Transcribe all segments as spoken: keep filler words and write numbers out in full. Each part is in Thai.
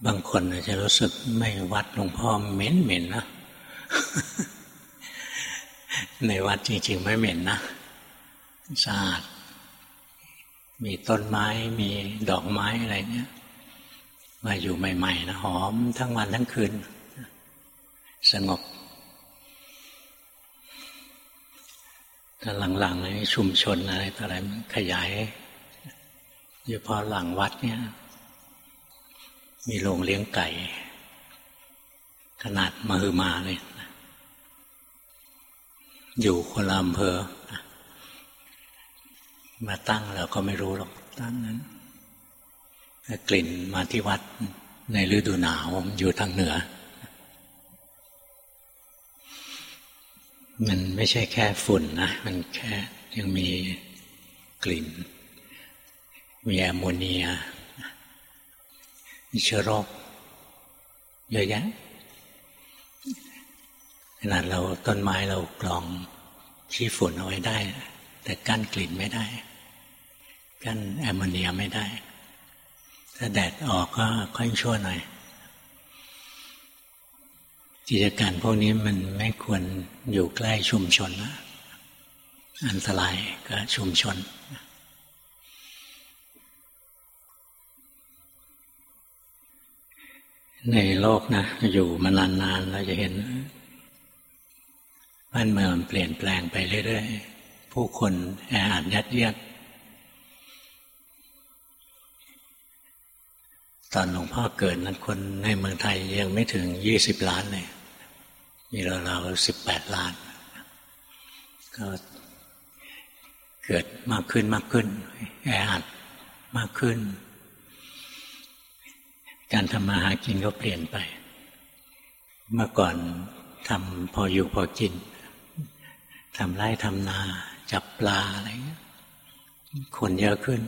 บางคนอาจจะรู้สึกไม่วัดหลวงพ่อเหม็นเหม็นนะ ในวัดจริงๆไม่เหม็นนะสะอาดมีต้นไม้มีดอกไม้อะไรเนี่ยมาอยู่ใหม่ๆนะหอมทั้งวันทั้งคืนสงบถ้าหลังๆในชุมชนอะไรต่ออะไรมันขยายอยู่พอหลังวัดเนี่ยมีโรงเลี้ยงไก่ขนาดมหึมาเลยอยู่คนละอำเภอมาตั้งเราก็ไม่รู้หรอกตั้งนั้นกลิ่นมาที่วัดในฤดูหนาวอยู่ทางเหนือมันไม่ใช่แค่ฝุ่นนะมันแค่ยังมีกลิ่นมีแอมโมเนียมีเชื้อโรคเยอะแยะขนาดเราต้นไม้เรากรองขี้ฝุ่นเอาไว้ได้แต่กั้นกลิ่นไม่ได้กั้นแอมโมเนียไม่ได้ถ้าแดดออกก็ค่อยชั่วหน่อยกิจการพวกนี้มันไม่ควรอยู่ใกล้ชุมชนนะอันตรายกับชุมชนในโลกนะอยู่มานานๆเราจะเห็นบ้านเมืองเปลี่ยนแปลงไปเรื่อยๆผู้คนแออัดยัดเยียดตอนหลวงพ่อเกิดนั้นคนในเมืองไทยยังไม่ถึงยี่สิบล้านเลยมีเราๆสิบแปดล้านก็เกิดมากขึ้นมากขึ้นแออัดมากขึ้นการทำมาหากินก็เปลี่ยนไปเมื่อก่อนทำพออยู่พอกินทำไร่ทำนาจับปลาอะไรเงี้ยคนเยอะขึ้น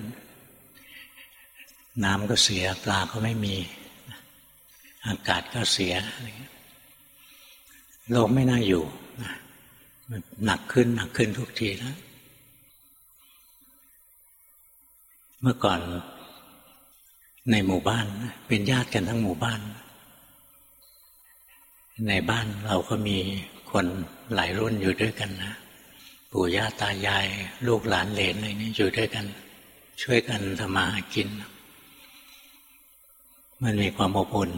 น้ำก็เสียปลาก็ไม่มีอากาศก็เสียอะไรเงี้ยโลกไม่น่าอยู่มันหนักขึ้นหนักขึ้นทุกทีแล้วเมื่อก่อนในหมู่บ้านเป็นญาติกันทั้งหมู่บ้านในบ้านเราก็มีคนหลายรุ่นอยู่ด้วยกันนะปู่ย่าตายายลูกหลานเหลนอะไรนี่อยู่ด้วยกันช่วยกันทำมาหากินมันมีความอบอุ่น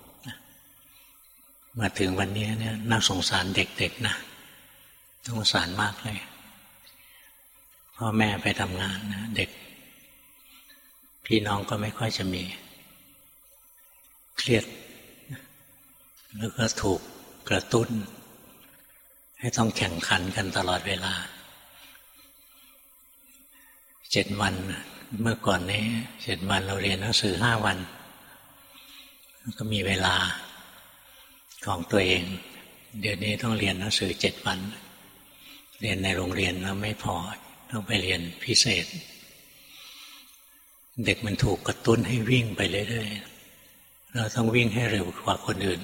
มาถึงวันนี้เนี่ยน่าสงสารเด็กๆนะสงสารมากเลยพ่อแม่ไปทำงานนะเด็กพี่น้องก็ไม่ค่อยจะมีเครียดแล้วก็ถูกกระตุ้นให้ต้องแข่งขันกันตลอดเวลาเจ็ดวันเมื่อก่อนนี้เจ็ดวันเราเรียนหนังสือห้าวันก็มีเวลาของตัวเองเดี๋ยวนี้ต้องเรียนหนังสือเจ็ดวันเรียนในโรงเรียนแล้วไม่พอต้องไปเรียนพิเศษเด็กมันถูกกระตุ้นให้วิ่งไปเรื่อยๆเราต้องวิ่งให้เร็วกว่าคนอื่น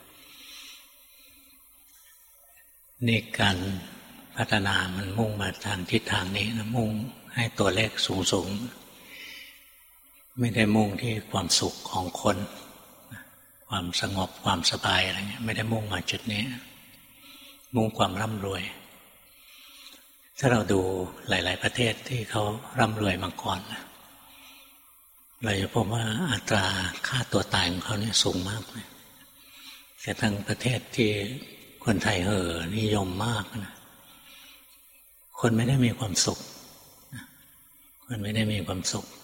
นี่การพัฒนามันมุ่งมาทางทิศทางนี้นะมุ่งให้ตัวเลขสูงๆไม่ได้มุ่งที่ความสุขของคนความสงบความสบายอะไรเงี้ยไม่ได้มุ่งมาจุดนี้มุ่งความร่ำรวยถ้าเราดูหลายๆประเทศที่เขาร่ำรวยมาก่อนเราจะพบว่าอัตราค่าตัวตายของเขาเนี่ยสูงมากเลยแต่ทั้งประเทศที่คนไทยเห่อนิยมมากนะคนไม่ได้มีความสุขคนไม่ได้มีความสุข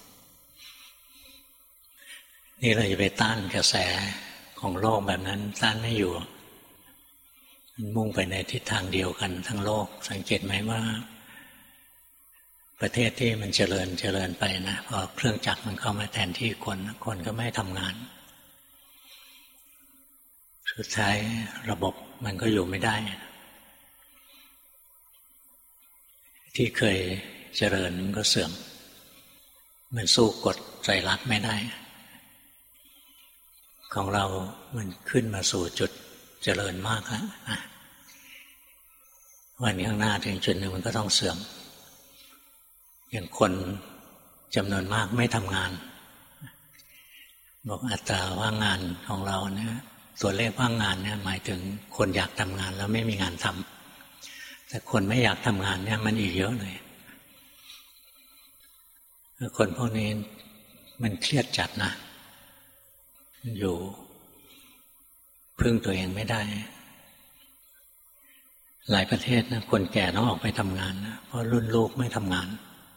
นี่เราจะไปต้านกระแสของโลกแบบนั้นต้านไม่อยู่มันมุ่งไปในทิศทางเดียวกันทั้งโลกสังเกตไหมว่าประเทศที่มันเจริญเจริญไปนะพอเครื่องจักรมันเข้ามาแทนที่คนคนก็ไม่ทำงานสุดท้ายระบบมันก็อยู่ไม่ได้ที่เคยเจริญมันก็เสื่อมมันสู้กฎไตรลักษณ์ไม่ได้ของเรามันขึ้นมาสู่จุดเจริญมากแล้วนะวันข้างหน้าถึงจุดหนึ่งมันก็ต้องเสื่อมอย่างคนจำนวนมากไม่ทำงานบอกอัตราว่างงานของเราเนี่ยตัวเลขว่างงานเนี่ยหมายถึงคนอยากทำงานแล้วไม่มีงานทำแต่คนไม่อยากทำงานเนี่ยมันอีกเยอะเลยคนพวกนี้มันเครียดจัดนะอยู่พึ่งตัวเองไม่ได้หลายประเทศนะคนแก่ต้องออกไปทำงานนะเพราะรุ่นลูกไม่ทำงาน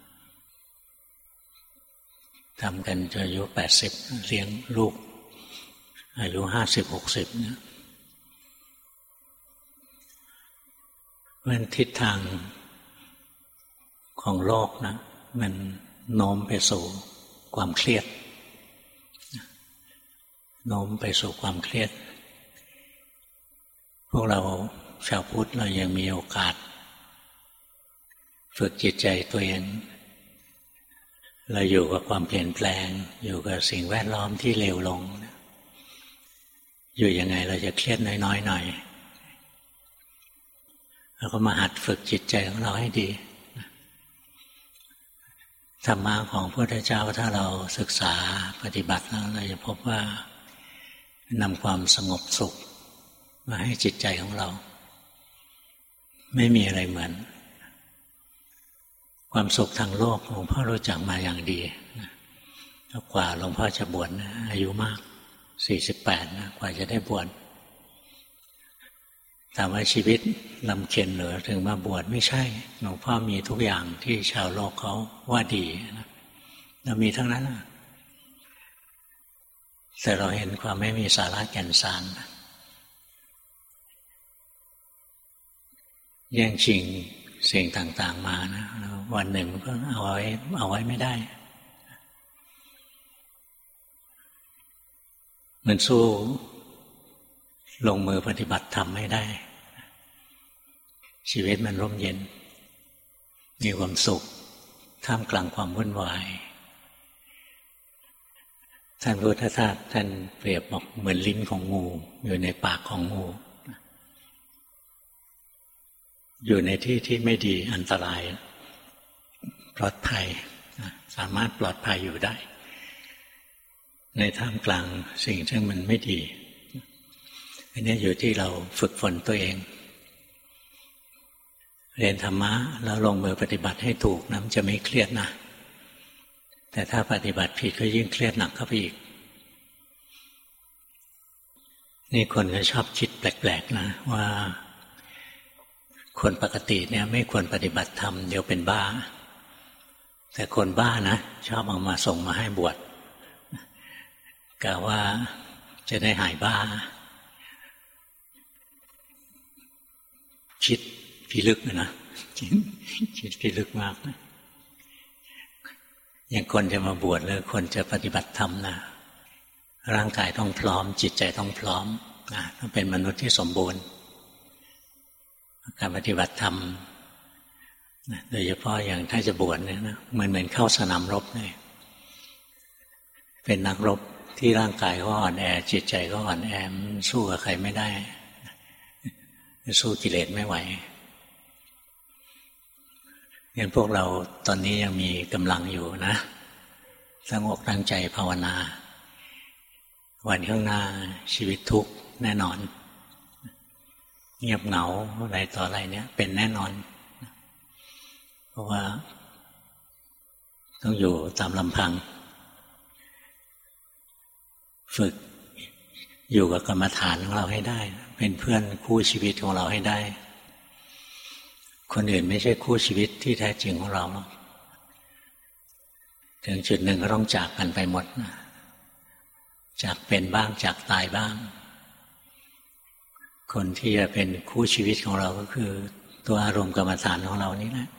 ทำกันจนอายุแปดสิบเลี้ยงลูกอายุห้าสิบหกสิบเนี่ยเพราะทิศทางของโลกนะมันโน้มไปสู่ความเครียดโน้มไปสู่ความเครียดพวกเราชาวพุทธเรายังมีโอกาสฝึกจิตใจตัวเองเราอยู่กับความเปลี่ยนแปลงอยู่กับสิ่งแวดล้อมที่เลวลงอยู่ยังไงเราจะเครียดน้อยๆหน่อยแล้วก็มาหัดฝึกจิตใจของเราให้ดีธรรมะของพระพุทธเจ้าถ้าเราศึกษาปฏิบัติแล้วเราจะพบว่านำความสงบสุขมาให้จิตใจของเราไม่มีอะไรเหมือนความสุขทางโลกหลวงพ่อรู้จักมาอย่างดีกว่าหลวงพ่อจะบวชนะอายุมากสี่สิบแปดนะกว่าจะได้บวชถามว่าชีวิตลำเค็ญหรือถึงมาบวชไม่ใช่หลวงพ่อมีทุกอย่างที่ชาวโลกเขาว่าดีนะเรามีทั้งนั้นนะแต่เราเห็นความไม่มีสาระแก่นสารแย่งชิงสิ่งต่างๆมานะวันหนึ่งก็เอาไว้เอาไว้ไม่ได้มันสู้ลงมือปฏิบัติธรรมไม่ได้ชีวิตมันร่มเย็นมีความสุขท่ามกลางความวุ่นวายท่านพุทธทาสท่านเปรียบบอกเหมือนลิ้นของงูอยู่ในปากของงูอยู่ในที่ที่ไม่ดีอันตรายปลอดภัยสามารถปลอดภัยอยู่ได้ในท่ามกลางสิ่งที่มันไม่ดีอันนี้อยู่ที่เราฝึกฝนตัวเองเรียนธรรมะแล้วลงมือปฏิบัติให้ถูกนะมันจะไม่เครียดนะแต่ถ้าปฏิบัติผิดก็ยิ่งเครียดหนักเข้าไปอีกนี่คนก็ชอบคิดแปลกๆนะว่าคนปกติเนี่ยไม่ควรปฏิบัติธรรมเดี๋ยวเป็นบ้าแต่คนบ้านะชอบเอามาส่งมาให้บวชกะว่าจะได้หายบ้าคิดพิลึกนะคิดพิลึกมากนะอย่างคนจะมาบวชหรือคนจะปฏิบัติธรรมนะร่างกายต้องพร้อมจิตใจต้องพร้อมนะต้องเป็นมนุษย์ที่สมบูรณ์การปฏิบัติธรรมโดยเฉพาะอย่างถ้าจะบวชเนี่ยนะเหมือนเหมือนเข้าสนามรบเลยเป็นนักรบที่ร่างกายก็อ่อนแอจิตใจก็อ่อนแอสู้กับใครไม่ได้สู้กิเลสไม่ไหวงั้นพวกเราตอนนี้ยังมีกำลังอยู่นะตั้งอกตั้งใจภาวนาวันข้างหน้าชีวิตทุกข์แน่นอนเงียบเหงาอะไรต่ออะไรเนี่ยเป็นแน่นอนเพราะว่าต้องอยู่ตามลำพังฝึกอยู่กับกรรมฐานของเราให้ได้เป็นเพื่อนคู่ชีวิตของเราให้ได้คนอื่นไม่ใช่คู่ชีวิตที่แท้จริงของเราหรอกถึงจุดหนึ่งก็ต้องจากกันไปหมดนะจากเป็นบ้างจากตายบ้างคนที่จะเป็นคู่ชีวิตของเราก็คือตัวอารมณ์กรรมฐานของเรานี่แหละ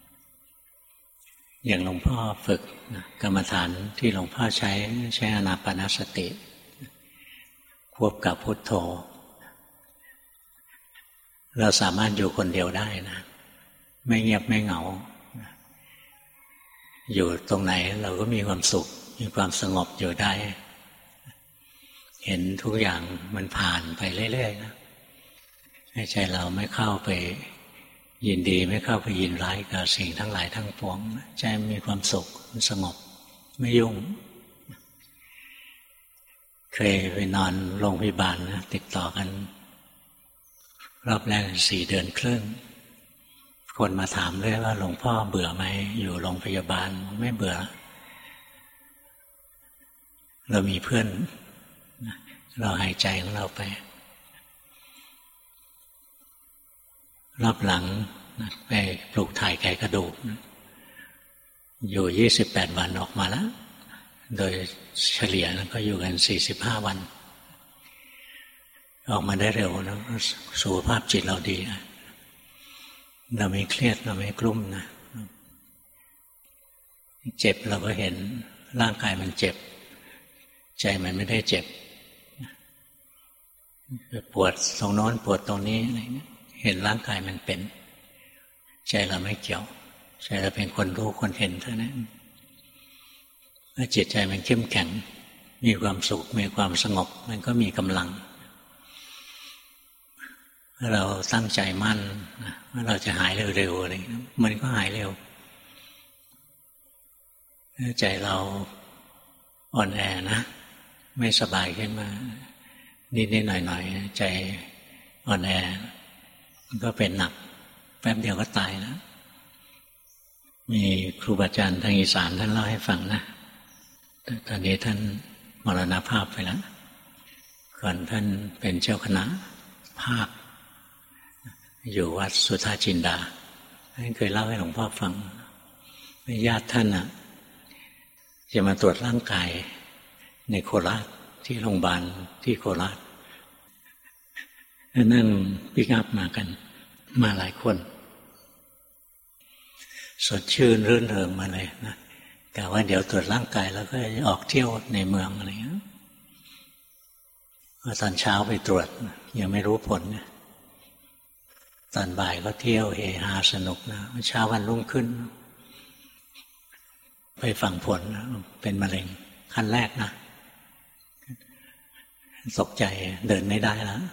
อย่างหลวงพ่อฝึกกรรมฐานที่หลวงพ่อใช้ใช้อานาปานสติควบกับพุทโธเราสามารถอยู่คนเดียวได้นะไม่เงียบไม่เหงาอยู่ตรงไหนเราก็มีความสุขมีความสงบอยู่ได้เห็นทุกอย่างมันผ่านไปเรื่อยๆนะให้ใจเราไม่เข้าไปยินดีไม่เข้าไปยินร้ายกับสิ่งทั้งหลายทั้งปวงใจมีความสุขมันสงบไม่ยุ่งเคยไปนอนโรงพยาบาลนะติดต่อกันรอบแรกสี่เดือนครึ่งคนมาถามเลยว่าหลวงพ่อเบื่อไหมอยู่โรงพยาบาลไม่เบื่อเรามีเพื่อนเราหายใจของเราไปรอบหลังไปปลูกถ่ายไขกระดูกอยู่ยี่สิบแปดวันออกมาแล้วโดยเฉลี่ยก็อยู่กันสี่สิบห้าวันออกมาได้เร็วนะสุขภาพจิตเราดีเราไม่เครียดเราไม่กลุ้มนะเจ็บเราก็เห็นร่างกายมันเจ็บใจมันไม่ได้เจ็บปวดตรงโน้นปวดตรงนี้อะไรเงี้ยเห็นร่างกายมันเป็นใจเราไม่เกี่ยวใจเราเป็นคนรู้คนเห็นเท่านั้นเมื่อจิตใจมันเข้มแข็งมีความสุขมีความสงบมันก็มีกำลังถ้าเราตั้งใจมั่นว่าเราจะหายเร็วๆอะไรมันก็หายเร็วถ้าใจเราอ่อนแอนะไม่สบายขึ้นมานิดๆหน่อยๆใจอ่อนแอมันก็เป็นหนักแป๊บเดียวก็ตายแล้วมีครูบาอาจารย์ทางอีสานท่านเล่าให้ฟังนะตอนนี้ท่านมรณภาพไปแล้วก่อนท่านเป็นเจ้าคณะภาคอยู่วัดสุทธาจินดาท่านเคยเล่าให้หลวงพ่อฟังญาติท่านน่ะจะมาตรวจร่างกายในโคราชที่โรงพยาบาลที่โคราชนั่งปิกอัพมากันมาหลายคนสดชื่นรื่นเริงมาเลยนะกะว่าเดี๋ยวตรวจร่างกายแล้วก็ออกเที่ยวในเมืองอะไรเงี้ยพอตอนเช้าไปตรวจยังไม่รู้ผลนะตอนบ่ายก็เที่ยวเฮฮาสนุกนะเช้าวันรุ่งขึ้นไปฟังผลเป็นมะเร็งขั้นแรกนะตกใจเดินไม่ได้แล้ว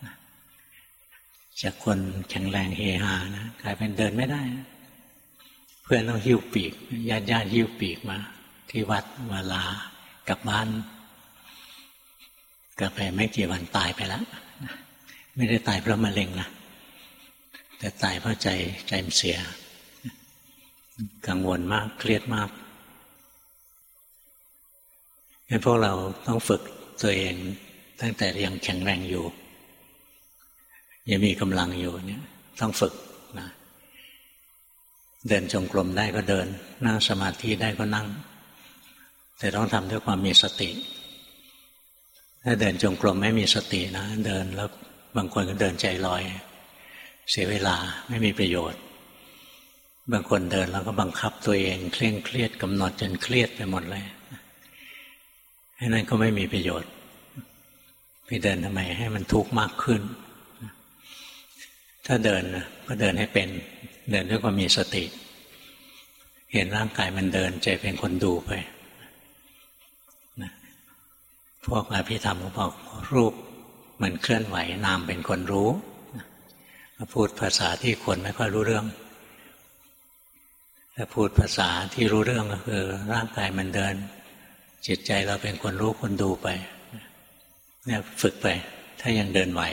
จากคนแข็งแรงเฮฮานะกลายเป็นเดินไม่ได้เพื่อนต้องหิ้วปีกญาติญาติหิ้วปีกมาที่วัดมาลากลับบ้านกลับไปไม่กี่วันตายไปแล้วไม่ได้ตายเพราะมะเร็งนะแต่ตายเพราะใจใจมันเสียกังวลมากเครียดมากงั้นพวกเราต้องฝึกตัวเองตั้งแต่ยังแข็งแรงอยู่ยังมีกำลังอยู่เนี่ยต้องฝึกนะเดินจงกรมได้ก็เดินนั่งสมาธิได้ก็นั่งแต่ต้องทำด้วยความมีสติถ้าเดินจงกรมไม่มีสตินะเดินแล้วบางคนก็เดินใจลอยเสียเวลาไม่มีประโยชน์บางคนเดินแล้วก็บังคับตัวเองเคร่งเครียดกำหนดจนเครียดไปหมดเลยให้นั่นก็ไม่มีประโยชน์ไปเดินทำไมให้มันทุกข์มากขึ้นถ้าเดินก็เดินให้เป็นเดินด้วยความมีสติเห็นร่างกายมันเดินใจเป็นคนดูไปนะพวกอภิธรรมก็บอกรูปมันเคลื่อนไหวนามเป็นคนรู้นะพูดภาษาที่คนไม่ค่อยรู้เรื่องถ้าพูดภาษาที่รู้เรื่องก็คือร่างกายมันเดินจิตใจเราเป็นคนรู้คนดูไปเนี่ยฝึกไปถ้ายังเดินไหว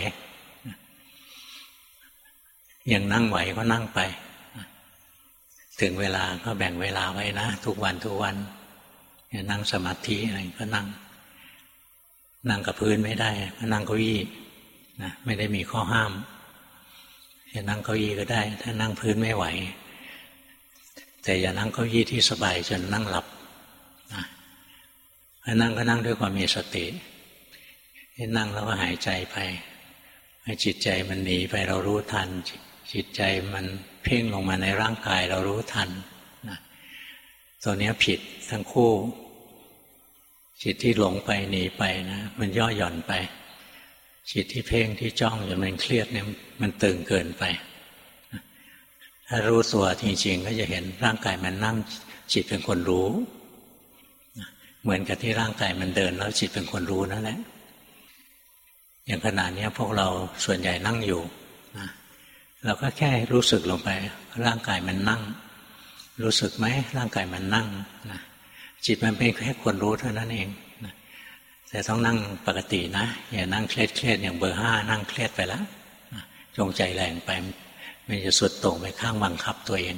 ยังนั่งไหวก็นั่งไปถึงเวลาก็แบ่งเวลาไว้นะทุกวันทุกวันอย่านั่งสมาธิอะไรก็นั่งนั่งกับพื้นไม่ได้ก็นั่งเก้าอี้นะไม่ได้มีข้อห้ามจะนั่งเก้าอี้ก็ได้ถ้านั่งพื้นไม่ไหวแต่อย่านั่งเก้าอี้ที่สบายจนนั่งหลับนะถ้านั่งก็นั่งด้วยความมีสติให้นั่งแล้วก็หายใจไปให้จิตใจมันหนีไปเรารู้ทันจิตใจมันเพ่งลงมาในร่างกายเรารู้ทันนะตัวนี้ผิดทั้งคู่จิตที่หลงไปหนีไปนะมันย่อหย่อนไปจิตที่เพ่งที่จ้องจนมันเครียดเนี่ยมันตึงเกินไปถ้ารู้ตัวจริงๆก็จะเห็นร่างกายมันนั่งจิตเป็นคนรู้เหมือนกับที่ร่างกายมันเดินแล้วจิตเป็นคนรู้นั่นแหละอย่างขณะนี้พวกเราส่วนใหญ่นั่งอยู่นะเราก็แค่รู้สึกลงไปร่างกายมันนั่งรู้สึกไหมร่างกายมันนั่งนะจิตมันเป็นแค่คนรู้เท่านั้นเองนะแต่ต้องนั่งปกตินะอย่านั่งเครียดเครียดอย่างเบอร์ห้านั่งเครียดไปแล้วจงใจแรงไปมันจะสุดโต่งไปข้างบังคับตัวเอง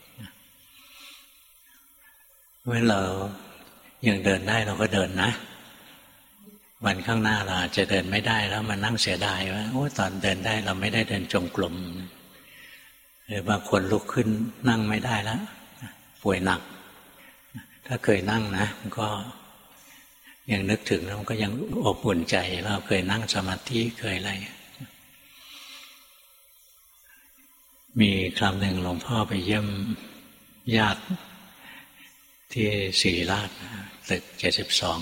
เมื่อเรายังเดินได้เราก็เดินนะวันข้างหน้าเราอาจจะเดินไม่ได้แล้วมันนั่งเสียดายว่าโอ้ตอนเดินได้เราไม่ได้เดินจงกรมหรือบางคนลุกขึ้นนั่งไม่ได้แล้วป่วยหนักถ้าเคยนั่งนะมันก็ยังนึกถึงแล้วมันก็ยังอบอุ่นใจเราเคยนั่งสมาธิเคยอะไรมีครั้งหนึ่งหลวงพ่อไปเยี่ยมญาติที่ศรีราชตึกเจ็ดสิบสอง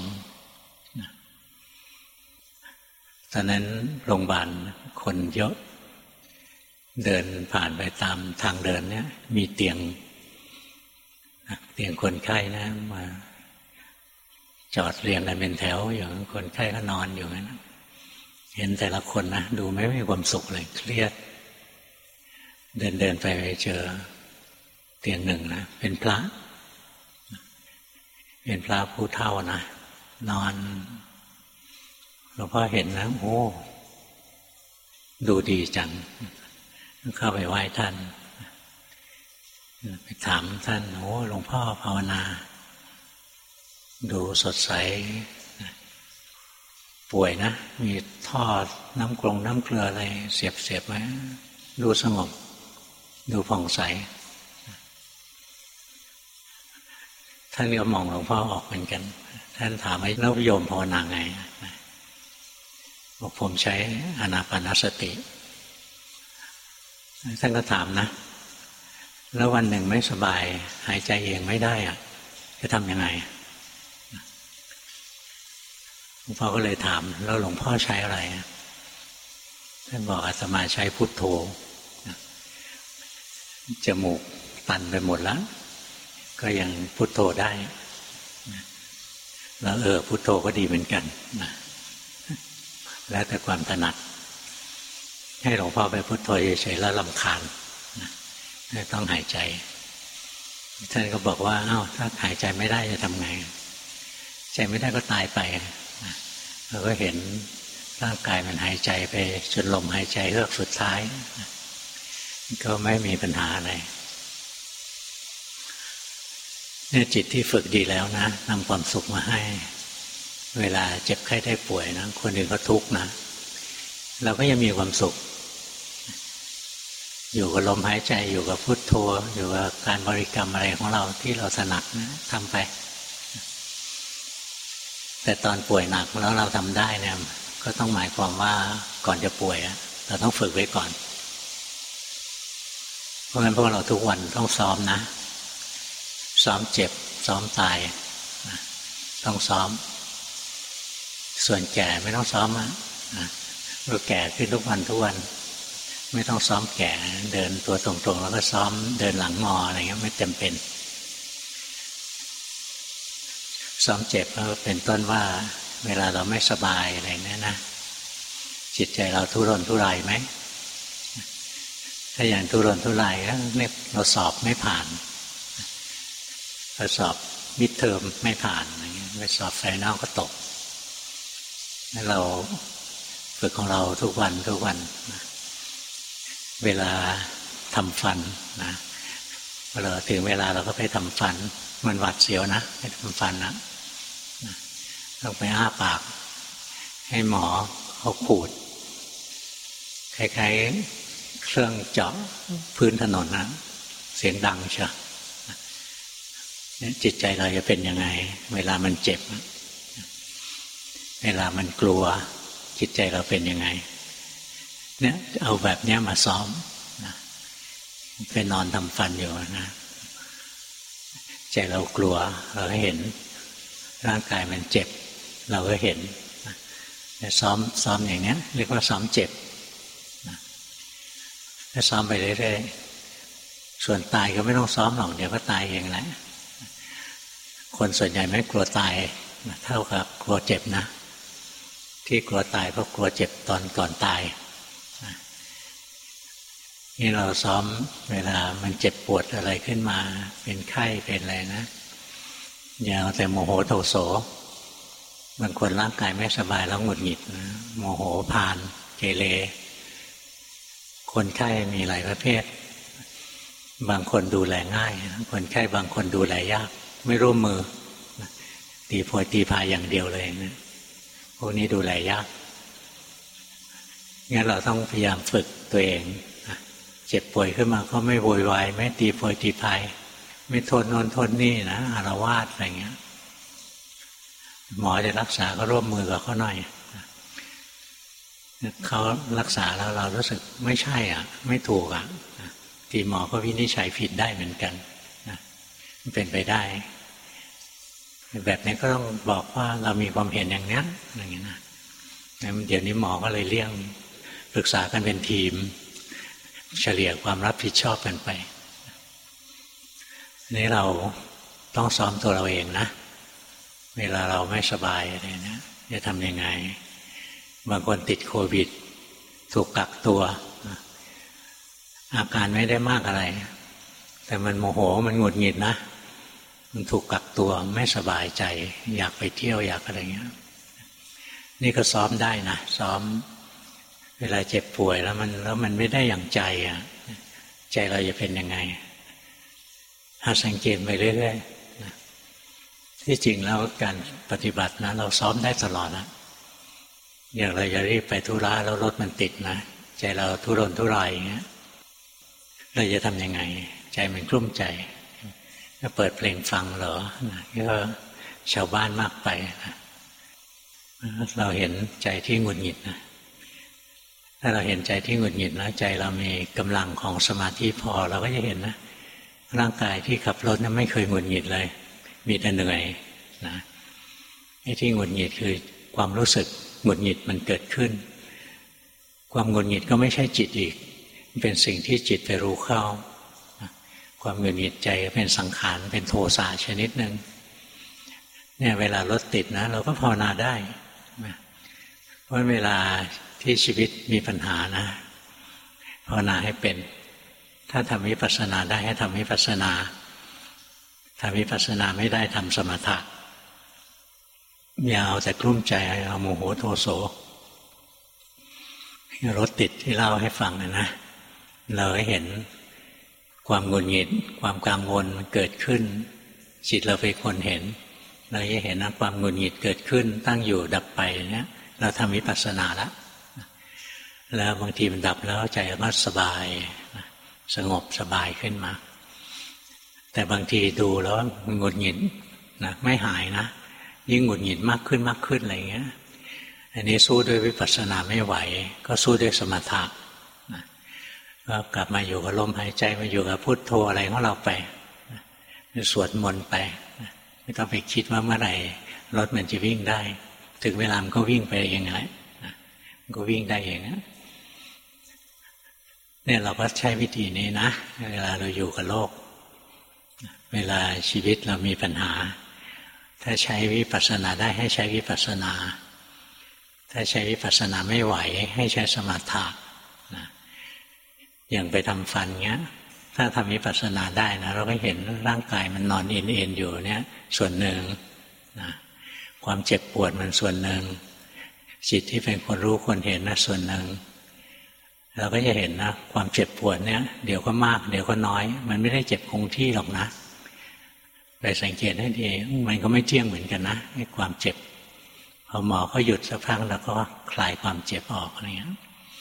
ตอนนั้นโรงพยาบาลคนเยอะเดินผ่านไปตามทางเดินเนี่ยมีเตียงเตียงคนไข้นะมาจอดเรียงกันเป็นแถวอย่างคนไข้ก็นอนอยู่งั้นเห็นแต่ละคนนะดูไม่มีความสุขเลยเครียดเดินเดินไปเจอเตียงหนึ่งนะเป็นพระเป็นพระผู้เฒ่านะนอนหลวงพ่อเห็นนะโอ้ดูดีจังเข้าไปไหว้ท่านไปถามท่านโอ้หลวงพ่อภาวนาดูสดใสป่วยนะมีท่อน้ำกรองน้ำเกลืออะไรเสียบเสียบไว้ดูสงบดูผ่องใสท่านก็มองหลวงพ่อออกเหมือนกันท่านถามว่าแล้วโยมภาวนาไงบอกผมใช้อานาปานสติท่านก็ถามนะแล้ววันหนึ่งไม่สบายหายใจเองไม่ได้อะจะทำยังไงหลวงพ่อก็เลยถามแล้วหลวงพ่อใช้อะไรท่านบอกอาตมาใช้พุทโธจมูกตันไปหมดแล้วก็ยังพุทโธได้แล้วเออพุทโธก็ดีเหมือนกันนะแล้วแต่ความถนัดให้หลวงพ่อไปพุทโธเฉยๆแล้วรำคาญนะต้องหายใจท่านก็บอกว่าอ้าวถ้าหายใจไม่ได้จะทำไงใจไม่ได้ก็ตายไปนะเราก็เห็นร่างกายมันหายใจไปจนลมหายใจเฮือกสุดท้ายนะก็ไม่มีปัญหาอะไรเนี่ยจิตที่ฝึกดีแล้วนะนำความสุขมาให้เวลาเจ็บไข้ได้ป่วยนะคนอื่นก็ทุกข์นะเราก็ยังมีความสุขอยู่กับลมหายใจอยู่กับพุทโธอยู่กับการบริกรรมอะไรของเราที่เราถนัดนะทำไปแต่ตอนป่วยหนักแล้วเราทำได้เนี่ยก็ต้องหมายความว่าก่อนจะป่วยเราต้องฝึกไว้ก่อนเพราะงั้นพวกเราทุกวันต้องซ้อมนะซ้อมเจ็บซ้อมตายต้องซ้อมส่วนแก่ไม่ต้องซ้อมนะเราแก่ขึ้นทุกวันทุกวันไม่ต้องซ้อมแก่เดินตัวตรงๆแล้วก็ซ้อมเดินหลังงออะไรเงี้ยไม่จำเป็นซ้อมเจ็บก็เป็นต้นว่าเวลาเราไม่สบายอะไรเนี่ยนะจิตใจเราทุรนทุรายไหมถ้าอย่างทุรนทุรายก็เรียกเราสอบไม่ผ่านเราสอบมิดเทอมไม่ผ่านอะไรเงี้ยไปสอบไฟนอลก็ตกแล้วเราฝึกของเราทุกวันทุกวันนะเวลาทำฟันนะเวลาถึงเวลาเราก็ไปทำฟันมันหวาดเสียวนะไปทำฟันนะต้องไปอ้าปากให้หมอเขาขูดคล้ายๆเครื่องเจาะพื้นถนนนะเสียงดังเชียวจิตใจเราจะเป็นยังไงเวลามันเจ็บเวลามันกลัวจิตใจเราเป็นยังไงเนี่ยเอาแบบนี้มาซ้อมนะไปนอนทำฟันอยู่นะใจเรากลัวเราก็เห็นร่างกายมันเจ็บเราก็เห็นนะซ้อมซ้อมอย่างนี้เรียกว่าซ้อมเจ็บนะถ้าซ้อมไปเรื่อยๆส่วนตายก็ไม่ต้องซ้อมหรอกเดี๋ยวก็ตายเองแหละคนส่วนใหญ่ไม่กลัวตายเท่ากับกลัวเจ็บนะที่กลัวตายเพราะกลัวเจ็บตอนก่อนตายนี่เราซ้อมเวลามันเจ็บปวดอะไรขึ้นมาเป็นไข้เป็นอะไรนะอย่าเอาแต่โมโหโทโสบางคนร่างกายไม่สบายแล้วหงุดหงิดนะโมโหพาลเกเรคนไข้มีหลายประเภทบางคนดูแลง่ายคนไข้บางคนดูแลยากไม่ร่วมมือตีโพยตีพายอย่างเดียวเลยนะพวกนี้ดูแลยากงั้นเราต้องพยายามฝึกตัวเองเจ็บป่วยขึ้นมาก็ไม่โวยวายไม่ตีโพยตีพายไม่ทนโน่นทนนี่นะอาละวาดอะไรเงี้ยหมอจะรักษาก็ร่วมมือกับเขาหน่อยเขารักษาแล้วเรารู้สึกไม่ใช่อ่ะไม่ถูกอ่ะทีหมอก็วินิจฉัยผิดได้เหมือนกันมันเป็นไปได้แบบนี้ก็ต้องบอกว่าเรามีความเห็นอย่างนี้อย่างนี้นะเดี๋ยวนี้หมอก็เลยเลี่ยงปรึกษากันเป็นทีมเฉลี่ยความรับผิดชอบกันไปนี่เราต้องซ้อมตัวเราเองนะเวลาเราไม่สบายอะไรนะจะทำยังไงบางคนติดโควิดถูกกักตัวอาการไม่ได้มากอะไรแต่มันโมโหมันหงุดหงิดนะมันถูกกักตัวไม่สบายใจอยากไปเที่ยวอยากอะไรเงี้ยนี่ก็ซ้อมได้นะซ้อมเวลาเจ็บป่วยแล้วมันแล้วมันไม่ได้อย่างใจอ่ะใจเราจะเป็นยังไงหัดสังเกตไปเรื่อยๆที่จริงแล้วการปฏิบัตินะเราซ้อมได้ตลอดนะอย่างเราจะรีบไปธุระแล้วรถมันติดนะใจเราทุรนทุรายอย่างเงี้ยเราจะทำยังไงใจมันกลุ้มใจก็เปิดเพลงฟังเหรอก็ชาวบ้านมากไปนะเราเห็นใจที่หงุดหงิดนะถ้าเราเห็นใจที่หงุดหงิดแล้วใจเรามีกำลังของสมาธิพอเราก็จะเห็นนะร่างกายที่ขับรถนั้นไม่เคยหงุดหงิดเลยมีแต่เหนื่อยนะไอ้ที่หงุดหงิดคือความรู้สึกหงุดหงิดมันเกิดขึ้นความหงุดหงิดก็ไม่ใช่จิตอีกเป็นสิ่งที่จิตไปรู้เข้าความหงุดหงิดใจเป็นสังขารเป็นโทสะชนิดหนึ่งเนี่ยเวลารถติดนะเราก็ภาวนาได้เพราะเวลาที่ชีวิตมีปัญหานะภาวนาให้เป็นถ้าทำวิปัสสนาได้ให้ทำวิปัสสนาทำวิปัสสนาไม่ได้ทำสมถะอย่าเอาแต่กลุ้มใจเอาโมโหโทโสรถติดที่เล่าให้ฟังนะนะเราเห็นความหงุดหงิดความกังวลมันเกิดขึ้นจิตเราเป็นคนเห็นเราจะเห็นนะความหงุดหงิดเกิดขึ้นตั้งอยู่ดับไปเนี่ยเราทำวิปัสสนาแล้วแล้วบางทีมันดับแล้วใจก็สบายสงบสบายขึ้นมาแต่บางทีดูแล้วหงุดหงิดนะไม่หายนะยิ่งหงุดหงิดมากขึ้นมากขึ้นอะไรเงี้ยอันนี้สู้ด้วยวิปัสสนาไม่ไหวก็สู้ด้วยสมถะนะก็กลับมาอยู่กับลมหายใจมาอยู่กับพุทโธอะไรของเราไปสวดมนต์ไปไม่ต้องไปคิดว่าเมื่อไหร่รถมันจะวิ่งได้ถึงเวลามันก็วิ่งไปเองไงมันก็วิ่งได้เองเนี่ยเราก็ใช้วิธีนี้นะเวลาเราอยู่กับโลกเวลาชีวิตเรามีปัญหาถ้าใช้วิปัสสนาได้ให้ใช้วิปัสสนาถ้าใช้วิปัสสนาไม่ไหวให้ใช้สมถะนะอย่างไปทำฟันเงี้ยถ้าทำวิปัสสนาได้นะเราก็เห็นร่างกายมันนอนเอ็นๆอยู่เนี่ยส่วนหนึ่งนะความเจ็บปวดมันส่วนหนึ่งจิตที่เป็นคนรู้คนเห็นนะส่วนหนึ่งเราก็จะเห็นนะความเจ็บปวดเนี่ยเดี๋ยวก็มากเดี๋ยวก็น้อยมันไม่ได้เจ็บคงที่หรอกนะไปสังเกตให้ดีมันก็ไม่เที่ยงเหมือนกันนะไอ้ความเจ็บพอหมอเขาหยุดสักพักแล้วก็คลายความเจ็บออกอะไรเงี้ย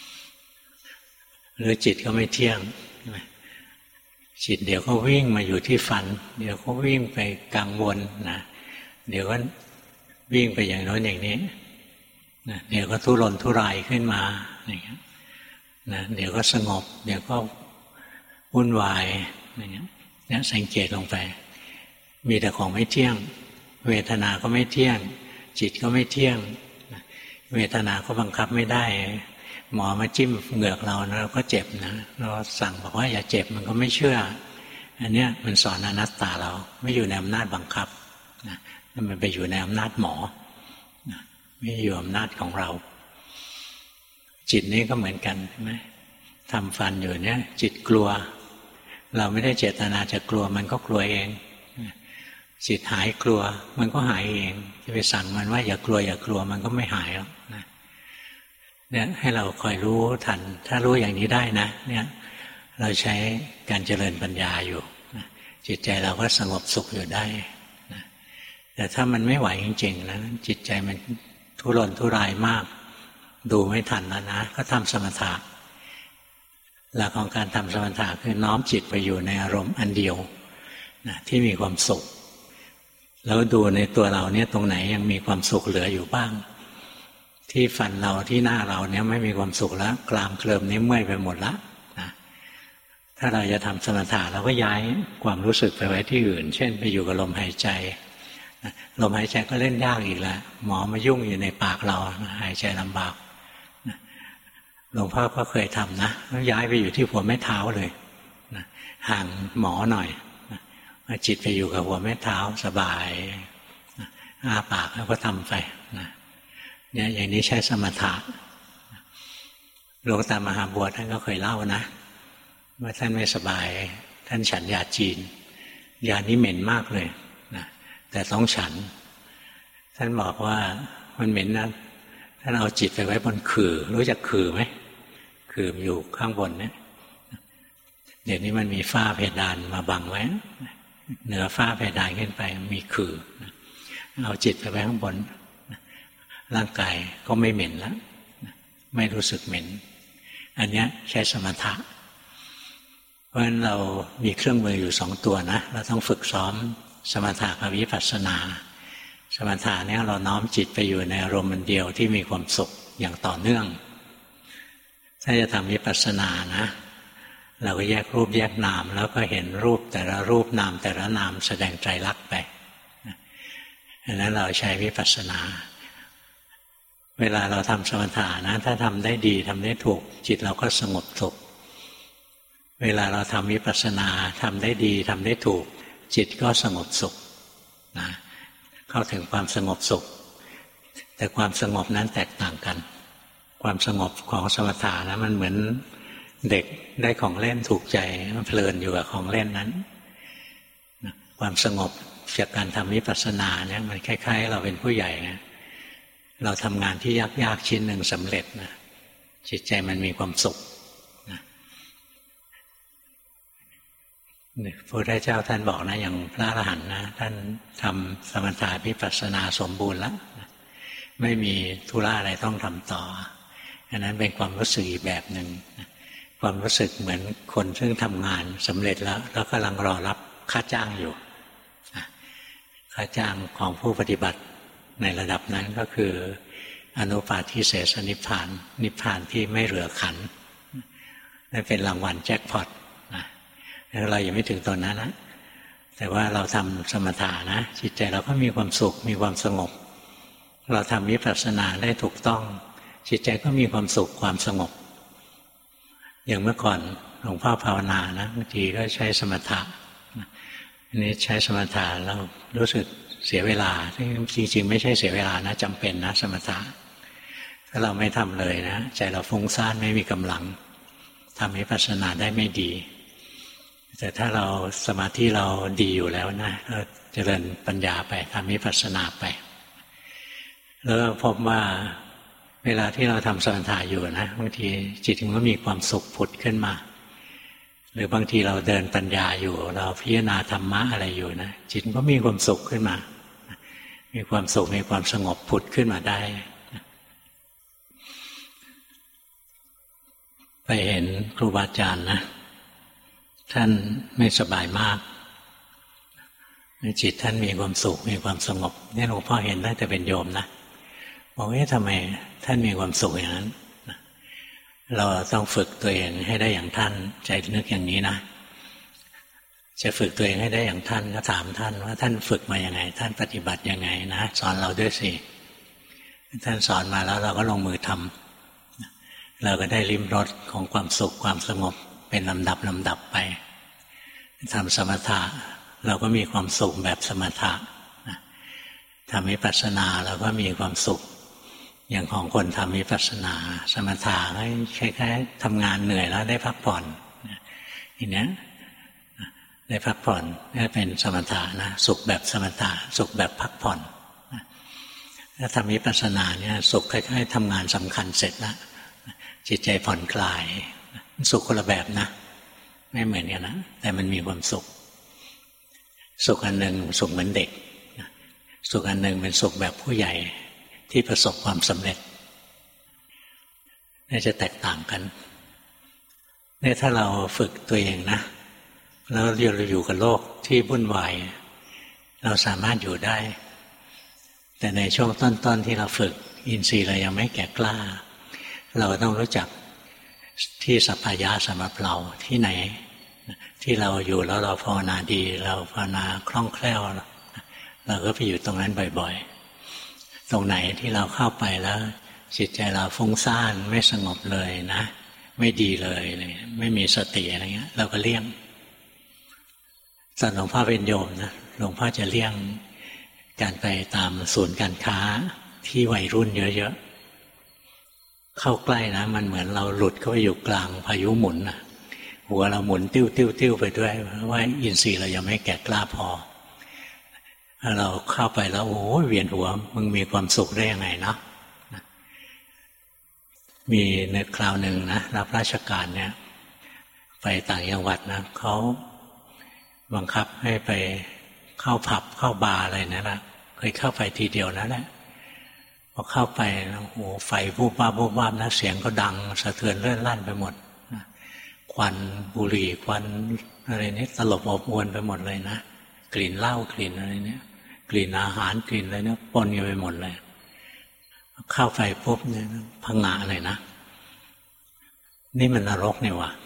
หรือจิตก็ไม่เที่ยงจิตเดี๋ยวก็วิ่งมาอยู่ที่ฟันเดี๋ยวก็วิ่งไปกังวลนะเดี๋ยวก็วิ่งไปอย่างโน้นอย่างนี้นะเดี๋ยวก็ทุรนทุรายขึ้นมาอย่างเงี้ยนะเดี๋ยวก็สงบเดี๋ยวก็วุ่นวายอย่างเงี้ยเนี่ยสังเกตลงไปมีแต่ของไม่เที่ยงเวทนาก็ไม่เที่ยงจิตก็ไม่เที่ยงเวทนาก็บังคับไม่ได้หมอมาจิ้มเหงือกเรานะเราก็เจ็บนะเราสั่งบอกว่าอย่าเจ็บมันก็ไม่เชื่ออันเนี้ยมันสอนอนัตตาเราไม่อยู่ในอำนาจบังคับนะมันไปอยู่ในอำนาจหมอนะไม่อยู่อำนาจของเราจิตนี้ก็เหมือนกันใช่ไหมทำฟันอยู่เนี่ยจิตกลัวเราไม่ได้เจตนาจะกลัวมันก็กลัวเองจิตหายกลัวมันก็หายเองจะไปสั่งมันว่าอย่ากลัวอย่ากลัวมันก็ไม่หายหรอกนะเนี่ยให้เราคอยรู้ทันถ้ารู้อย่างนี้ได้นะเนี่ยเราใช้การเจริญปัญญาอยู่นะจิตใจเราก็สงบสุขอยู่ได้นะแต่ถ้ามันไม่ไหวจริงๆนะจิตใจมันทุรนทุรายมากดูไม่ทันแล้วนะก็ทำสมถะหลักของการทำสมถะคือน้อมจิตไปอยู่ในอารมณ์อันเดียวนะที่มีความสุขแล้วดูในตัวเราเนี่ยตรงไหนยังมีความสุขเหลืออยู่บ้างที่ฟันเราที่หน้าเราเนี่ยไม่มีความสุขแล้วกรามเคลิมนี้เมื่อยไปหมดแล้วนะถ้าเราจะทำสมถะเราก็ย้ายความรู้สึกไปไว้ที่อื่นเช่นไปอยู่กับลมหายใจลมหายใจก็เล่นยากอีกแล้วหมอมายุ่งอยู่ในปากเราหายใจลำบากหลวงพ่อก็เคยทำนะแล้วย้ายไปอยู่ที่หัวแม่เท้าเลยนะห่างหมอหน่อยนะจิตไปอยู่กับหัวแม่เท้าสบายนะอ้าปากแล้วก็ทำไปนะเนี่ยอย่างนี้ใช้สมถะหลวงตามหาบัวท่านก็เคยเล่านะว่าท่านไม่สบายท่านฉันยาจีนยานี้เหม็นมากเลยนะแต่ต้องฉันท่านบอกว่ามันเหม็นนะท่านเอาจิตไปไว้บนขื่อรู้จักขื่อไหมขื่ออยู่ข้างบนเนี่ยเดี๋ยวนี้มันมีฝ้าเพดานมาบังไว้เหนือฝ้าเพดานขึ้นไปมีขื่อเอาจิตไปไว้ข้างบนร่างกายก็ไม่เหม็นแล้วไม่รู้สึกเหม็นอันนี้ใช้สมถะเพราะฉะนั้นเรามีเครื่องมืออยู่สองตัวนะเราต้องฝึกซ้อมสมถะกับวิปัสสนาสมถะเนี่ยเราน้อมจิตไปอยู่ในอารมณ์เดียวที่มีความสุขอย่างต่อเนื่องถ้าจะทำวิปัสสนานะเราก็แยกรูปแยกนามแล้วก็เห็นรูปแต่ละรูปนามแต่ละนามแสดงไตรลักษณ์ไปดังนั้นเราใช้วิปัสสนาเวลาเราทำสมถะนะถ้าทำได้ดีทำได้ถูกจิตเราก็สงบสุขเวลาเราทำวิปัสสนาทำได้ดีทำได้ถูกจิตก็สงบสุขนะเข้าถึงความสงบสุขแต่ความสงบนั้นแตกต่างกันความสงบของสมถะนะมันเหมือนเด็กได้ของเล่นถูกใจเพลินอยู่กับของเล่นนั้นความสงบจากการทำวิปัสสนาเนี่ยมันคล้ายๆเราเป็นผู้ใหญ่นะเราทำงานที่ยากๆชิ้นหนึ่งสำเร็จนะจิตใจมันมีความสุขนะพระพุทธเจ้าท่านบอกนะอย่างพระอรหันต์นะท่านทำสมถะวิปัสสนาสมบูรณ์แล้วไม่มีธุระอะไรต้องทำต่ออันนั้นเป็นความรู้สึกอีกแบบหนึ่งความรู้สึกเหมือนคนซึ่งทำงานสำเร็จแล้วแล้วกำลังรอรับค่าจ้างอยู่ค่าจ้างของผู้ปฏิบัติในระดับนั้นก็คืออนุปาทิเสสนิพพานนิพพานที่ไม่เหลือขันธ์นั่นเป็นรางวัลแจ็คพอตนะเรายังไม่ถึงตอนนั้นนะแต่ว่าเราทำสมถะนะจิตใจเราก็มีความสุขมีความสงบเราทำวิปัสสนาได้ถูกต้องจิตใจก็มีความสุขความสงบอย่างเมื่อก่อนหลวงพ่อภาวนานะบางทีก็ใช้สมถะอันนี้ใช้สมถะเรารู้สึกเสียเวลาจริงๆไม่ใช่เสียเวลานะจำเป็นนะสมถะถ้าเราไม่ทำเลยนะใจเราฟุ้งซ่านไม่มีกำลังทำวิปัสสนาได้ไม่ดีแต่ถ้าเราสมาธิเราดีอยู่แล้วนะเราเจริญปัญญาไปทำวิปัสสนาไปแล้วพบว่าเวลาที่เราทำสมถะอยู่นะบางทีจิตมันก็มีความสุขผุดขึ้นมาหรือบางทีเราเดินปัญญาอยู่เราพิจารณาธรรมะอะไรอยู่นะจิตก็มีความสุขขึ้นมามีความสุขมีความสงบผุดขึ้นมาได้ไปเห็นครูบาอาจารย์นะท่านไม่สบายมากจิตท่านมีความสุขมีความสงบนี่หลวงพ่อเห็นได้แต่เป็นโยมนะบอกว่าทำไมท่านมีความสุขอย่างนั้นเราต้องฝึกตัวเองให้ได้อย่างท่านใจนึกอย่างนี้นะจะฝึกตัวเองให้ได้อย่างท่านก็ถามท่านว่าท่านฝึกมาอย่างไงท่านปฏิบัติยังไงนะสอนเราด้วยสิท่านสอนมาแล้วเราก็ลงมือทำเราก็ได้ลิ้มรสของความสุขความสงบเป็นลำดับลำดับไปทำสมถะเราก็มีความสุขแบบสมถะทำวิปัสสนาเราก็มีความสุขอย่างของคนทำวิปัสสนาสมถะคล้ายๆทำงานเหนื่อยแล้วได้พักผ่อนทีนี้ได้พักผ่อนนี่เป็นสมถะนะสุขแบบสมถะสุขแบบพักผ่อนถ้าทำวิปัสสนาเนี่ยสุขคล้ายๆทำงานสำคัญเสร็จแล้วจิตใจผ่อนคลายสุขคนละแบบนะไม่เหมือนกันนะแต่มันมีความสุขสุขอันหนึ่งสุขเหมือนเด็กสุขอันหนึ่งเป็นสุขแบบผู้ใหญ่ที่ประสบความสำเร็จนี่จะแตกต่างกันนี่ถ้าเราฝึกตัวเองนะแล้วเราอยู่กับโลกที่วุ่นวายเราสามารถอยู่ได้แต่ในช่วงต้นๆที่เราฝึกอินทรีย์เรายังไม่แก่กล้าเราต้องรู้จักที่สัพพายะสำหรับเราที่ไหนที่เราอยู่แล้วเราภาวนาดีเราภาวนาคล่องแคล่วเราก็ไปอยู่ตรงนั้นบ่อยๆตรงไหนที่เราเข้าไปแล้วจิตใจเราฟุ้งซ่านไม่สงบเลยนะไม่ดีเลยไม่มีสติอะไรเงี้ยเราก็เลี่ยงตอนหลวงพ่อเป็นโยมนะหลวงพ่อจะเลี่ยงการไปตามศูนย์การค้าที่วัยรุ่นเยอะๆเข้าใกล้นะมันเหมือนเราหลุดเข้าไปอยู่กลางพายุหมุนนะหัวเราหมุนติ้วติ้วติ้วไปด้วยเพราะว่าอินทรีย์เรายังไม่แก่กล้าพอถ้าเราเข้าไปแล้วโอ้ยเวียนหัวมึงมีความสุขได้ยังไงเนาะมีในคราวหนึ่งนะรับราชการเนี่ยไปต่างจังหวัดนะเขาบังคับให้ไปเข้าผับเข้าบาร์อะไรนั่นแหละเคยเข้าไปทีเดียวนั่นแหละพอเข้าไปโอ้โหไฟวูบวาบวูบวาบนะเสียงก็ดังสะเทือนเลื่อนลั่นไปหมดนะควันบุหรี่ควันอะไรนี้ตลบอบอวนไปหมดเลยนะกลิ่นเหล้ากลิ่นอะไรเนี่ยกลิ่นอาหารกลิ่นอะไรเนี่ยปนกันไปหมดเลยเข้าไปปุ๊บเนี่ยพังงะเลยนะนี่มันนรกนี่วะ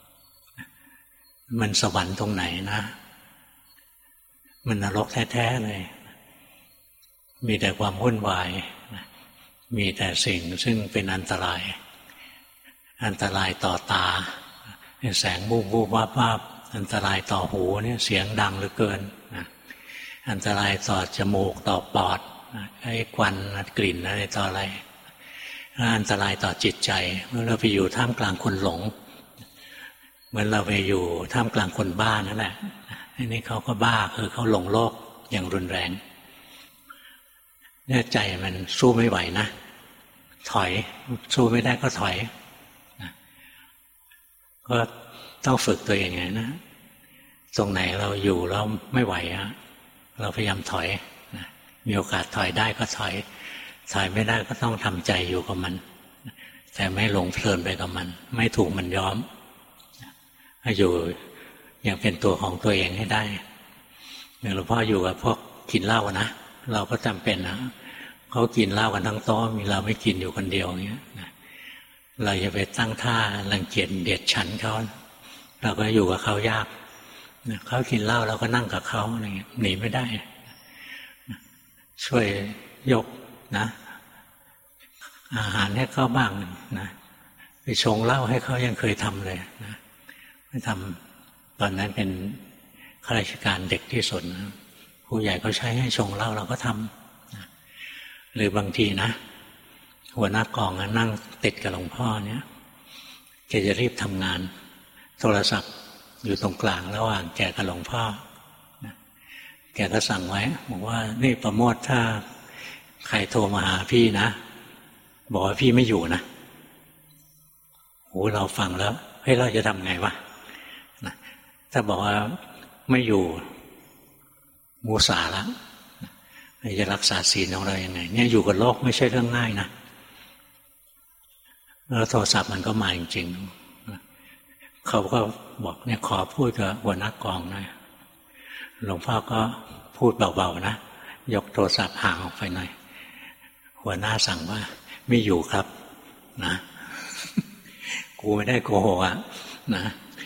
มันสวรรค์ตรงไหนนะมันนรกแท้ๆเลยมีแต่ความวุ่นวายมีแต่สิ่งซึ่งเป็นอันตรายอันตรายต่อตาแสงบูบบูบวาบวาบอันตรายต่อหูเนี่ยเสียงดังเหลือเกินอันตรายต่อจมูกต่อปอดไอ้ควันกลิ่นอะไรต่ออะไรอันตรายต่อจิตใจเมื่อเราไปอยู่ท่ามกลางคนหลงเหมือนเราไปอยู่ท่ามกลางคนบ้านั่นแหละอันนี้เขาก็บ้าคือเขาหลงโลกอย่างรุนแรงเนี่ยใจมันสู้ไม่ไหวนะถอยสู้ไม่ได้ก็ถอยนะก็ต้องฝึกตัวเองไงนะตรงไหนเราอยู่แล้วไม่ไหวอะเราพยายามถอยนะมีโอกาสถอยได้ก็ถอยถอยไม่ได้ก็ต้องทำใจอยู่กับมันแต่ไม่หลงเพลินไปกับมันไม่ถูกมันย้อมให้อยู่อย่างเป็นตัวของตัวเองให้ได้อย่างหลวงพ่ออยู่กับพวกกินเหล้านะเราก็จำเป็นนะเขากินเหล้ากันทั้งโต๊ะมีเราไม่กินอยู่คนเดียวอย่างเงี้ยเราจะไปตั้งท่ารังเกียจเดียดฉันเขาเราก็อยู่กับเขายากเขากินเหล้าเราก็นั่งกับเขาอะไรเงี้ยหนีไม่ได้ช่วยยกนะอาหารให้เขาบ้างนะไปชงเหล้าให้เขายังเคยทำเลยนะไม่ทำตอนนั้นเป็นข้าราชการเด็กที่สุดนะผู้ใหญ่เขาใช้ให้ชงเหล้าเราก็ทำนะหรือบางทีนะหัวหน้ากองนั่งติดกับหลวงพ่อเนี่ยแกจะรีบทำงานโทรศัพท์อยู่ตรงกลางระหว่างแกกับหลวงพ่อนะแกก็สั่งไว้บอกว่านี่ประโมทถ้าใครโทรมาหาพี่นะบอกว่าพี่ไม่อยู่นะโหเราฟังแล้วเฮ้ยเราจะทำไงวะนะถ้าบอกว่าไม่อยู่มูสาละเราจะรักษาศีลของเรายังไงเนี่ยอยู่กับโลกไม่ใช่เรื่องง่ายนะแล้วโทรศัพท์มันก็มาจริงๆเขาก็บอกเนี่ยขอพูดกับหัวหน้ากองหน่อยหลวงพ่อก็พูดเบาๆนะยกโทรศัพท์ห่างออกไปหน่อยหัวหน้าสั่งว่าไม่อยู่ครับนะกูไม่ได้โกหกอ่ะนะ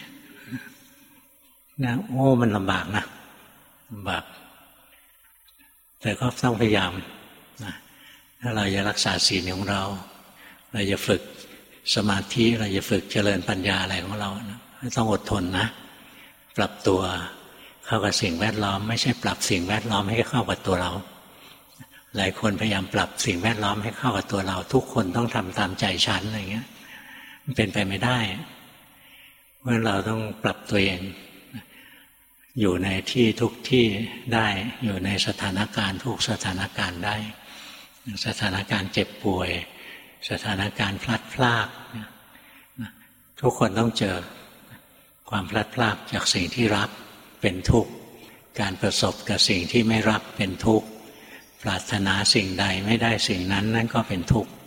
นะโอ้มันลำบากนะลำบากแต่ก็ต้องพยายามนะถ้าเราจะรักษาศีลของเราเราจะฝึกสมาธิเราจะฝึกเจริญปัญญาอะไรของเรานะต้องอดทนนะปรับตัวเข้ากับสิ่งแวดล้อมไม่ใช่ปรับสิ่งแวดล้อมให้เข้ากับตัวเราหลายคนพยายามปรับสิ่งแวดล้อมให้เข้ากับตัวเราทุกคนต้องทำตามใจฉันอะไรเงี้ยมันเป็นไปไม่ได้เพราะเราต้องปรับตัวเองอยู่ในที่ทุกที่ได้อยู่ในสถานการณ์ทุกสถานการณ์ได้สถานการณ์เจ็บป่วยสถานการณ์พลัดพรากทุกคนต้องเจอความพลัดพรากจากสิ่งที่รักเป็นทุกข์การประสบกับสิ่งที่ไม่รักเป็นทุกข์ปรารถนาสิ่งใดไม่ได้สิ่งนั้นนั่นก็เป็นทุกข์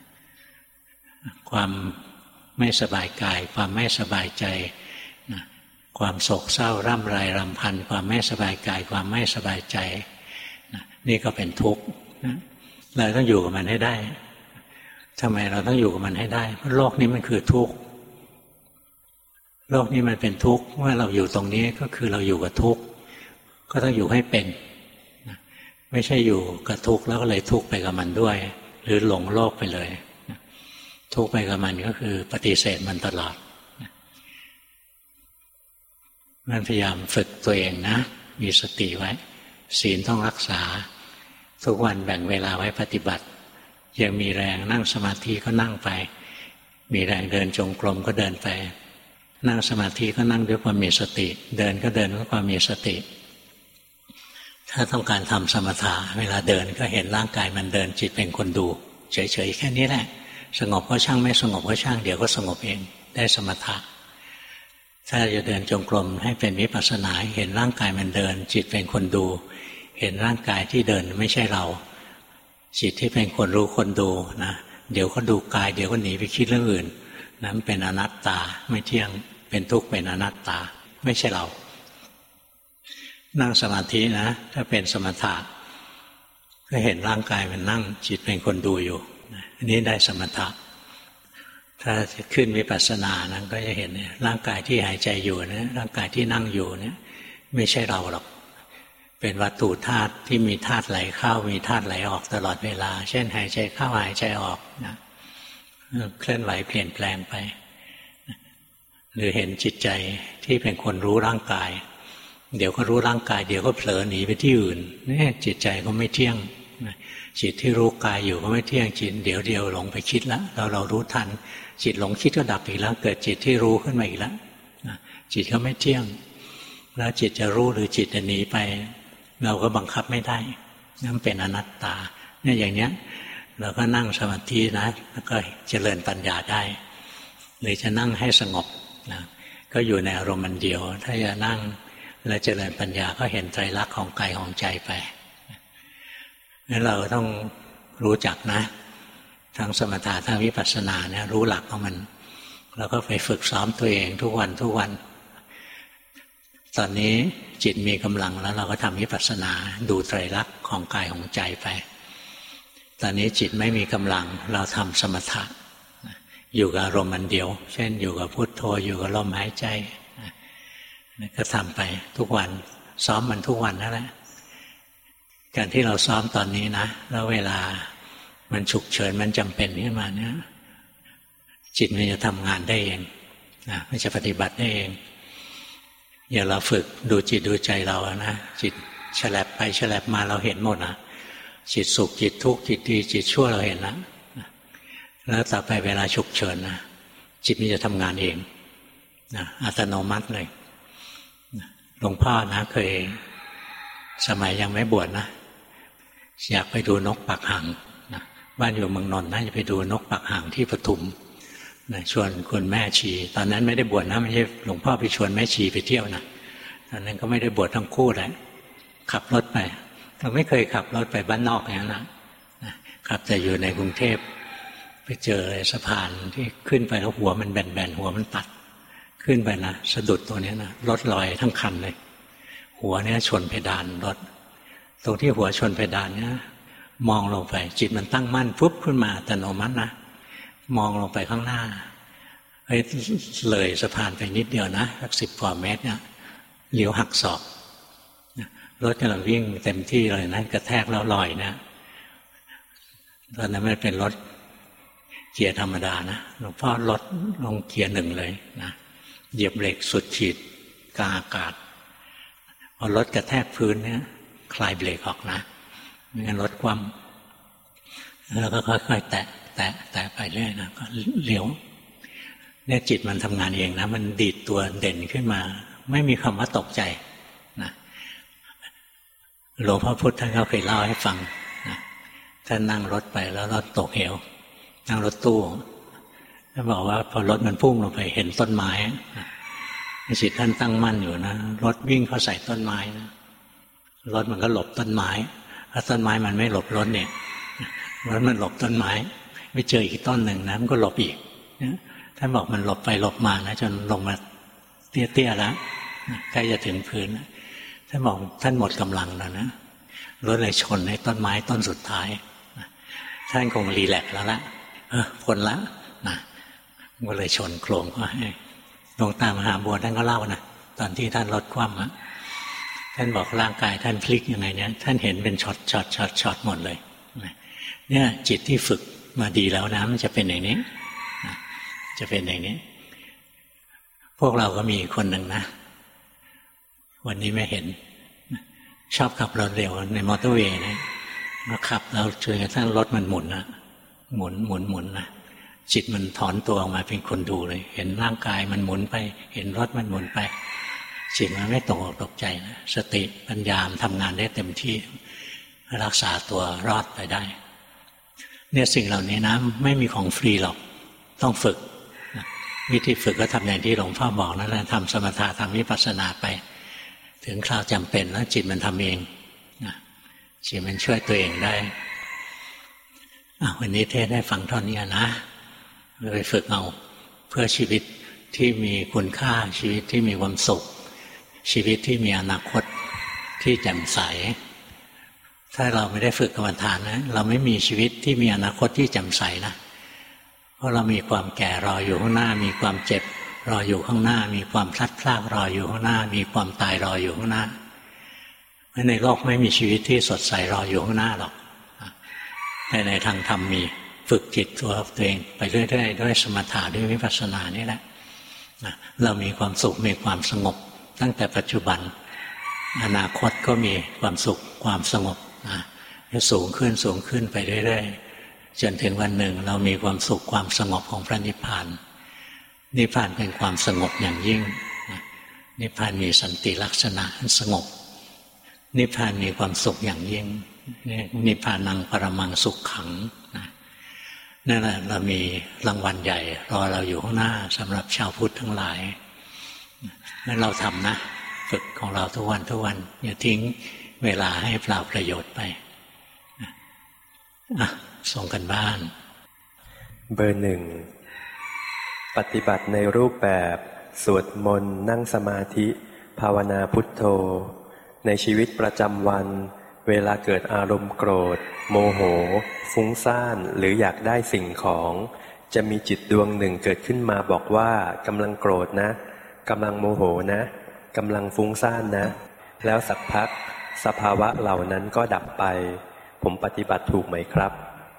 ความไม่สบายกายความไม่สบายใจความโศกเศร้าร่ำไรรำพันความไม่สบายกายความไม่สบายใจนี่ก็เป็นทุกข์เราต้องอยู่กับมันให้ได้ทำไมเราต้องอยู่กับมันให้ได้เพราะโลกนี้มันคือทุกข์โลกนี้มันเป็นทุกข์เมื่อเราอยู่ตรงนี้ก็คือเราอยู่กับทุกข์ก็ต้องอยู่ให้เป็นไม่ใช่อยู่กับทุกข์แล้วก็เลยทุกข์ไปกับมันด้วยหรือหลงโลกไปเลยทุกข์ไปกับมันก็คือปฏิเสธมันตลอดมันพยายามฝึกตัวเองนะมีสติไว้ศีลต้องรักษาทุกวันแบ่งเวลาไว้ปฏิบัติยังมีแรงนั่งสมาธิก็นั่งไปมีแรงเดินจงกรมก็เดินไปนั่งสมาธิก็นั่งด้วยความมีสติเดินก็เดินด้วยความมีสติถ้าต้องการทำสมถะเวลาเดินก็เห็นร่างกายมันเดินจิตเป็นคนดูเฉยๆแค่นี้แหละสงบก็ช่างไม่สงบก็ช่างเดี๋ยวก็สงบเองได้สมถะถ้าจะเดินจงกรมให้เป็นวิปัสสนาเห็นร่างกายมันเดินจิตเป็นคนดูเห็นร่างกายที่เดินไม่ใช่เราจิตที่เป็นคนรู้คนดูนะเดี๋ยวก็ดูกายเดี๋ยวก็หนีไปคิดเรื่องอื่นนั้นเป็นอนัตตาไม่เที่ยงเป็นทุกข์เป็นอนัตตาไม่ใช่เรานั่งสมาธินะถ้าเป็นสมถะก็เห็นร่างกายมันนั่งจิตเป็นคนดูอยู่อันนี้ได้สมถะถ้าจะขึ้นวิปัสสนานั้นก็จะเห็นร่างกายที่หายใจอยู่นะร่างกายที่นั่งอยู่เนี่ยไม่ใช่เราหรอกเป็นวัตถุธาตุที่มีธาตุไหลเข้ามีธาตุไหลออกตลอดเวลาเช่นหายใจเข้าหายใจออกนะเคลื่อนไหวเปลี่ยนแปลงไปหรือเห็นจิตใจที่เป็นคนรู้ร่างกายเดี๋ยวก็รู้ร่างกายเดี๋ยวก็เผลอหนีไปที่อื่นนี่จิตใจก็ไม่เที่ยงจิตที่รู้กายอยู่ก็ไม่เที่ยงจิตเดี๋ยวเดียวหลงไปคิดแล้วเราเรารู้ทันจิตหลงคิดก็ดับอีกแล้วเกิดจิตที่รู้ขึ้นมาอีกแล้วจิตก็ไม่เที่ยงแล้วจิตจะรู้หรือจิตจะหนีไปเราก็บังคับไม่ได้นั่นเป็นอนัตตาเนี่ยอย่างเนี้ยเราก็นั่งสมาธินะแล้วก็เจริญปัญญาได้หรือจะนั่งให้สงบนะก็อยู่ในอารมณ์มันเดียวถ้าจะนั่งแล้วเจริญปัญญาก็เห็นไตรลักษณ์ของกายของใจไปงั้นเราต้องรู้จักนะทั้งสมถะทั้งวิปัสสนาเนี่ยรู้หลักของมันแล้วก็ไปฝึกซ้อมตัวเองทุกวันทุกวันตอนนี้จิตมีกำลังแล้วเราก็ทำวิปัสสนาดูไตรลักษณ์ของกายของใจไปตอนนี้จิตไม่มีกำลังเราทำสมถะอยู่กับอารมณ์มันเดียวเช่นอยู่กับพุทโธอยู่กับลมหายใจก็ทำไปทุกวันซ้อมมันทุกวันนั่นแหละการที่เราซ้อมตอนนี้นะแล้วเวลามันฉุกเฉินมันจำเป็นขึ้นมาเนี่ยจิตมันจะทำงานได้เองนะมันจะปฏิบัติได้เองอย่าเราฝึกดูจิตดูใจเรานะจิตฉลับไปฉลับมาเราเห็นหมดนะจิตสุขจิตทุกข์จิตดีจิตชั่วเราเห็นแล้วแล้วต่อไปเวลาฉุกเฉินนะจิตมันจะทำงานเองนะอัตโนมัติเลยหลวงพ่อนะเคยสมัยยังไม่บวชนะอยากไปดูนกปักห่างนะบ้านอยู่เมืองนนท์นะจะไปดูนกปักห่างที่ปทุมนะชวนคุณแม่ชีตอนนั้นไม่ได้บวชนะไม่ใช่หลวงพ่อไปชวนแม่ชีไปเที่ยวนะตอนนั้นก็ไม่ได้บวชทั้งคู่เลยขับรถไปเราไม่เคยขับรถไปบ้านนอกอย่างนั้นนะขับแต่อยู่ในกรุงเทพไปเจอสะพานที่ขึ้นไปแล้วหัวมันแบนๆหัวมันตัดขึ้นไปนะสะดุดตัวนี้นะรถลอยทั้งคันเลยหัวเนี้ยชนเพดานรถตรงที่หัวชนเพดานเนี้ยมองลงไปจิตมันตั้งมั่นปุ๊บขึ้นมาอัตโนมัตินะมองลงไปข้างหน้าเฮ้ยเลยสะพานไปนิดเดียวนะสักสิบกว่าเมตรเนี่ยเลี้ยวหักศอกรถกำลังวิ่งเต็มที่เลยนะกระแทกแล้วลอยนะตอนนั้นไม่เป็นรถเกียร์ธรรมดานะหลวงพ่อลดลงเกียร์หนึ่งเลยนะเหยียบเบรกสุดขีดกลางอากาศพอรถกระแทกพื้นเนี่ยคลายเบรกออกนะไม่งั้นรถคว่ำแล้วก็ค่อยๆแตะแตะแตะไปเรื่อยนะก็เลี้ยวเนี่ยจิตมันทำงานเองนะมันดีดตัวเด่นขึ้นมาไม่มีคำว่าตกใจหลวงพ่อพุธท่านก็เคยเล่าให้ฟังนะท่านนั่งรถไปแล้วรถตกเหวนั่งรถตู้ท่านบอกว่าพอรถมันพุ่งลงไปเห็นต้นไม้จิตท่านตั้งมั่นอยู่นะรถวิ่งเข้าใส่ต้นไม้นะรถมันก็หลบต้นไม้ถ้าต้นไม้มันไม่หลบรถเนี่ยรถมันหลบต้นไม้ไม่เจออีกต้นหนึ่งนะมันก็หลบอีกท่านบอกมันหลบไปหลบมานะจนลงมาเตี้ยๆแล้วใกล้จะถึงพื้นท่านบอกท่านหมดกำลังแล้วนะรถเลยชนในต้นไม้ต้นสุดท้ายท่านคงรีแลกซ์แล้วละเออพ้นละนะก็เลยชนโครมก็ให้หลวงตามหาบัวท่านก็เล่านะตอนที่ท่านรถคว่ำอะท่านบอกร่างกายท่านพลิกยังไงเนี่ยท่านเห็นเป็นช็อตช็อตช็อตช็อตหมดเลยเนี่ยจิตที่ฝึกมาดีแล้วนะมันจะเป็นอย่างนี้จะเป็นอย่างนี้พวกเราก็มีคนหนึ่งนะวันนี้ไม่เห็นชอบขับรถเร็วในมอเตอร์เวย์นะมาขับเราจนกระทั่งรถมันหมุนนะหมุนหมุนหมุนนะจิตมันถอนตัวออกมาเป็นคนดูเลยเห็นร่างกายมันหมุนไปเห็นรถมันหมุนไปจิตมันไม่ตกตกใจนะสติปัญญาทำงานได้เต็มที่รักษาตัวรอดไปได้เนี่ยสิ่งเหล่านี้นะไม่มีของฟรีหรอกต้องฝึกวิธีฝึกก็ทำอย่างที่หลวงพ่อบอกนั่นแหละทำสมถะทำวิปัสสนาไปถึงคราวจำเป็นแล้วจิตมันทำเองนะจิตมันช่วยตัวเองได้วันนี้เทศได้ฟังเท่านี้นะไปฝึกเอาเพื่อชีวิตที่มีคุณค่าชีวิตที่มีความสุขชีวิตที่มีอนาคตที่แจ่มใสถ้าเราไม่ได้ฝึกกรรมฐานนะเราไม่มีชีวิตที่มีอนาคตที่แจ่มใสนะเพราะเรามีความแก่รออยู่ข้างหน้ามีความเจ็บรออยู่ข้างหน้ามีความพลัดพรากรออยู่ข้างหน้ามีความตายรออยู่ข้างหน้าในโลกไม่มีชีวิตที่สดใสรออยู่ข้างหน้าหรอกแต่ในทางธรรมมีฝึกจิตตัวตัวเองไปเรื่อยๆด้วยสมถะด้วยวิปัสสนานี่แหละเรามีความสุขมีความสงบตั้งแต่ปัจจุบันอนาคตก็มีความสุขความสงบจะสูงขึ้นสูงขึ้นไปเรื่อยๆจนถึงวันหนึ่งเรามีความสุขความสงบของพระนิพพานนิพพานเป็นความสงบอย่างยิ่งนิพพานมีสันติลักษณะสงบนิพพานมีความสุขอย่างยิ่งนิพพานังปรมังสุขขังนั่นแหละเรามีรางวัลใหญ่รอเราอยู่ข้างหน้าสำหรับชาวพุทธทั้งหลายนั่นเราทำนะฝึกของเราทุกวันทุกวันอย่าทิ้งเวลาให้เปล่าประโยชน์ไปอ่ะส่งกันบ้านเบอร์หนึ่งปฏิบัติในรูปแบบสวดมนต์นั่งสมาธิภาวนาพุทโธในชีวิตประจำวันเวลาเกิดอารมณ์โกรธโมโหฟุ้งซ่านหรืออยากได้สิ่งของจะมีจิตดวงหนึ่งเกิดขึ้นมาบอกว่ากำลังโกรธนะกำลังโมโหนะกำลังฟุ้งซ่านนะแล้วสักพักสภาวะเหล่านั้นก็ดับไปผมปฏิบัติถูกไหมครับ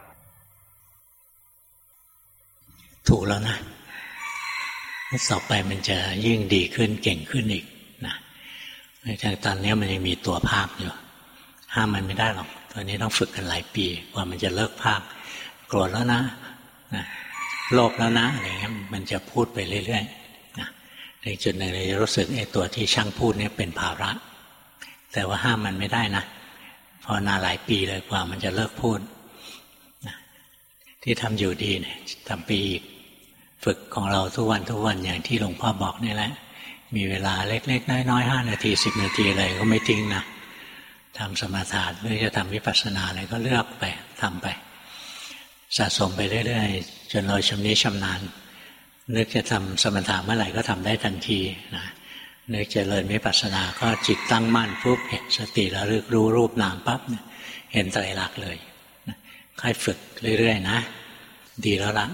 ถูกแล้วนะต่อไปมันจะยิ่งดีขึ้นเก่งขึ้นอีกนะแต่ตอนนี้มันยังมีตัวภาคอยู่ห้ามมันไม่ได้หรอกตอนนี้ต้องฝึกกันหลายปีกว่ามันจะเลิกภาคโกรธแล้วนะนะโลภแล้วนะอะไรเงี้ยมันจะพูดไปเรื่อยๆนะในจุดหนึ่งเราจะรู้สึกไอ้ตัวที่ช่างพูดเนี่ยเป็นภาระแต่ว่าห้ามมันไม่ได้นะพอนาหลายปีเลยกว่ามันจะเลิกพูดนะที่ทำอยู่ดีเนี่ยทำปีอีกฝึกของเราทุกวันทุกวันอย่างที่หลวงพ่อบอกนี่แหละมีเวลาเล็กๆน้อยๆห้านาทีสิบนาทีอะไรก็ไม่ทิ้งนะทำสมาธิหรือจะทำวิปัสสนาอะไรก็เลือกไปทำไปสะสมไปเรื่อยๆจนเราชำนิชำนาญนึกจะทำสมถะเมื่อไหร่ก็ทำได้ทันทีนะนึกเจริญวิปัสสนาก็จิตตั้งมั่นปุ๊บเห็นสติระลึกรู้รูปนามปั๊บเห็นไตรลักษณ์เลยค่อยฝึกเรื่อยๆนะดีแล้วล่ะ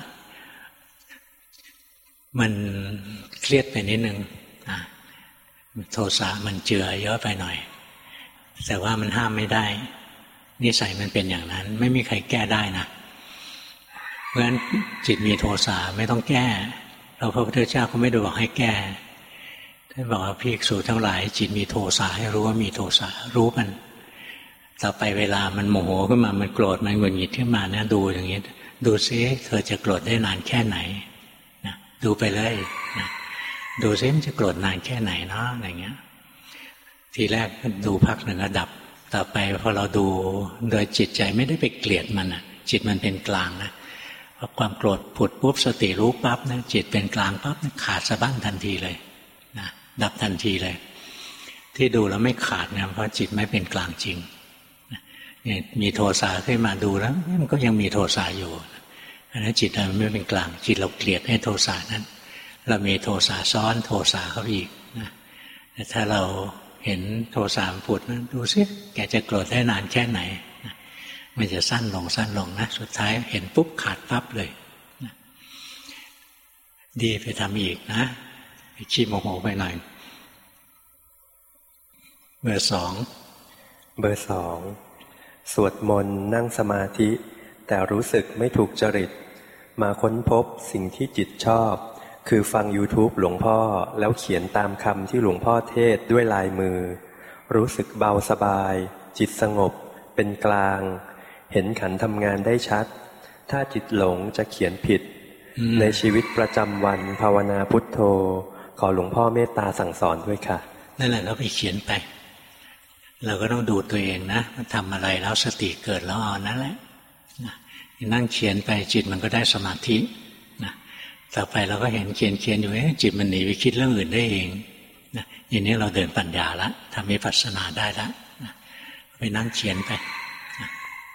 มันเครียดไปนิดนึงโทสะมันเจือเยอะไปหน่อยแต่ว่ามันห้ามไม่ได้นิสัยมันเป็นอย่างนั้นไม่มีใครแก้ได้นะเพราะฉะนั้นจิตมีโทสะไม่ต้องแก้เราพระพุทธเจ้าก็ไม่ได้บอกให้แก้ท่านบอกว่าภิกษุทั้งหลายจิตมีโทสะให้รู้ว่ามีโทสะรู้มันต่อไปเวลามันโมโหขึ้นมามันโกรธมันหงุดหงิดขึ้นมานะดูอย่างนี้ดูซิเธอจะโกรธได้นานแค่ไหนนะดูไปเลยนะดูซิมันจะโกรธนานแค่ไหนเนาะอะไรเงี้ยทีแรกดูพักหนึ่งก็ดับต่อไปพอเราดูโดยจิตใจไม่ได้ไปเกลียดมันนะจิตมันเป็นกลางนะพอความโกรธผุดปุ๊บสติรู้ปั๊บนะจิตเป็นกลางปั๊บขาดสะบั้นทันทีเลยนะดับทันทีเลยที่ดูแล้วไม่ขาดนะเพราะจิตไม่เป็นกลางจริงเนี่ยมีโทสะขึ้นมาดูแล้วมันก็ยังมีโทสะอยู่อันนั้นจิตเราไม่เป็นกลางจิตเราเกลียดให้โทสะนั้นเรามีโทสะซ้อนโทสะเข้าอีกนะแต่ถ้าเราเห็นโทสะผุดนะดูสิแกจะโกรธได้นานแค่ไหนนะมันจะสั้นลงสั้นลงนะสุดท้ายเห็นปุ๊บขาดปั๊บเลยนะดีไปทำอีกนะไปขี้โมโหไปหน่อยเบอร์สองเบอร์สองสวดมนต์นั่งสมาธิแต่รู้สึกไม่ถูกจริตมาค้นพบสิ่งที่จิตชอบคือฟัง YouTube หลวงพ่อแล้วเขียนตามคำที่หลวงพ่อเทศด้วยลายมือรู้สึกเบาสบายจิตสงบเป็นกลางเห็นขันธ์ทำงานได้ชัดถ้าจิตหลงจะเขียนผิดในชีวิตประจำวันภาวนาพุทโธขอหลวงพ่อเมตตาสั่งสอนด้วยค่ะนั่นแหละเราไปเขียนไปเราก็ต้องดูตัวเองนะทำอะไรแล้วสติเกิดแล้วเอานั่นแหละนั่งเขียนไปจิตมันก็ได้สมาธินะต่อไปเราก็เห็นเขียนเขียนอยู่จิตมันหนีไปคิดเรื่องอื่นได้เองนะอย่างนี้เราเดินปัญญาละทำวิปัสสนาได้ละนะไปนั่งเขียนไปนะ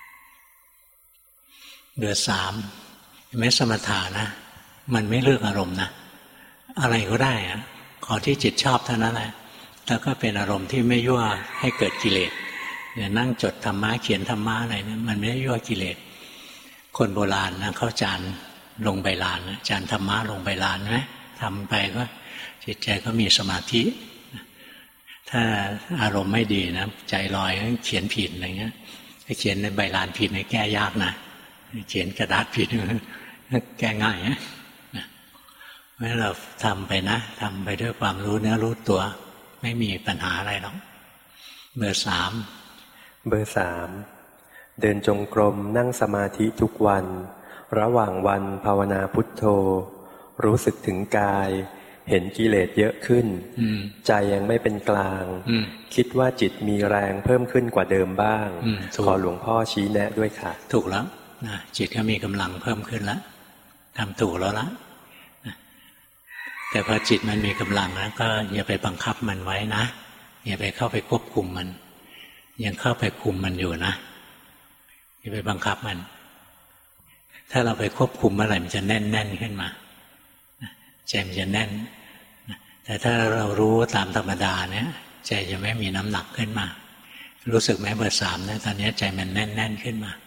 เดือสามไม่สมถะนะมันไม่เลือกอารมณ์นะอะไรก็ได้อะขอที่จิตชอบเท่านั้นแหละแล้วก็เป็นอารมณ์ที่ไม่ยั่วให้เกิดกิเลสเนี่ยนั่งจดธรรมะเขียนธรรมะอะไรเนี่ยมันไม่ได้ยั่วกิเลสคนโบราณนะเขาจานลงใบลานนะจานธรรมะลงใบลานไหมทำไปก็จิตใจก็มีสมาธิถ้าอารมณ์ไม่ดีนะใจลอยเขียนผิดอะไรเงี้ยถ้าเขียนในใบลานผิดเนี่ยแก้ยากนะเขียนกระดาษผิดแก้ง่ายนะเพราะฉะนั้นเราทำไปนะทำไปด้วยความรู้เนื้อรู้ตัวไม่มีปัญหาอะไรหรอกเบอร์สามเบอร์สามเดินจงกรมนั่งสมาธิทุกวันระหว่างวันภาวนาพุทโธรู้สึกถึงกายเห็นกิเลสเยอะขึ้นใจยังไม่เป็นกลางคิดว่าจิตมีแรงเพิ่มขึ้นกว่าเดิมบ้างขอหลวงพ่อชี้แนะด้วยค่ะถูกแล้วนะจิตก็มีกำลังเพิ่มขึ้นแล้วทำถูกแล้วละแต่พอจิตมันมีกำลังนะก็อย่าไปบังคับมันไว้นะอย่าไปเข้าไปควบคุมมันยังเข้าไปคุมมันอยู่นะอย่าไปบังคับมันถ้าเราไปควบคุมเมื่อไหร่มันจะแน่นแน่นขึ้นมาใจมันจะแน่นแต่ถ้าเรารู้ตามธรรมดาเนี่ยใจจะไม่มีน้ำหนักขึ้นมารู้สึกไหมเบอร์สามนะตอนนี้ใจมันแน่นแน่นขึ้นมา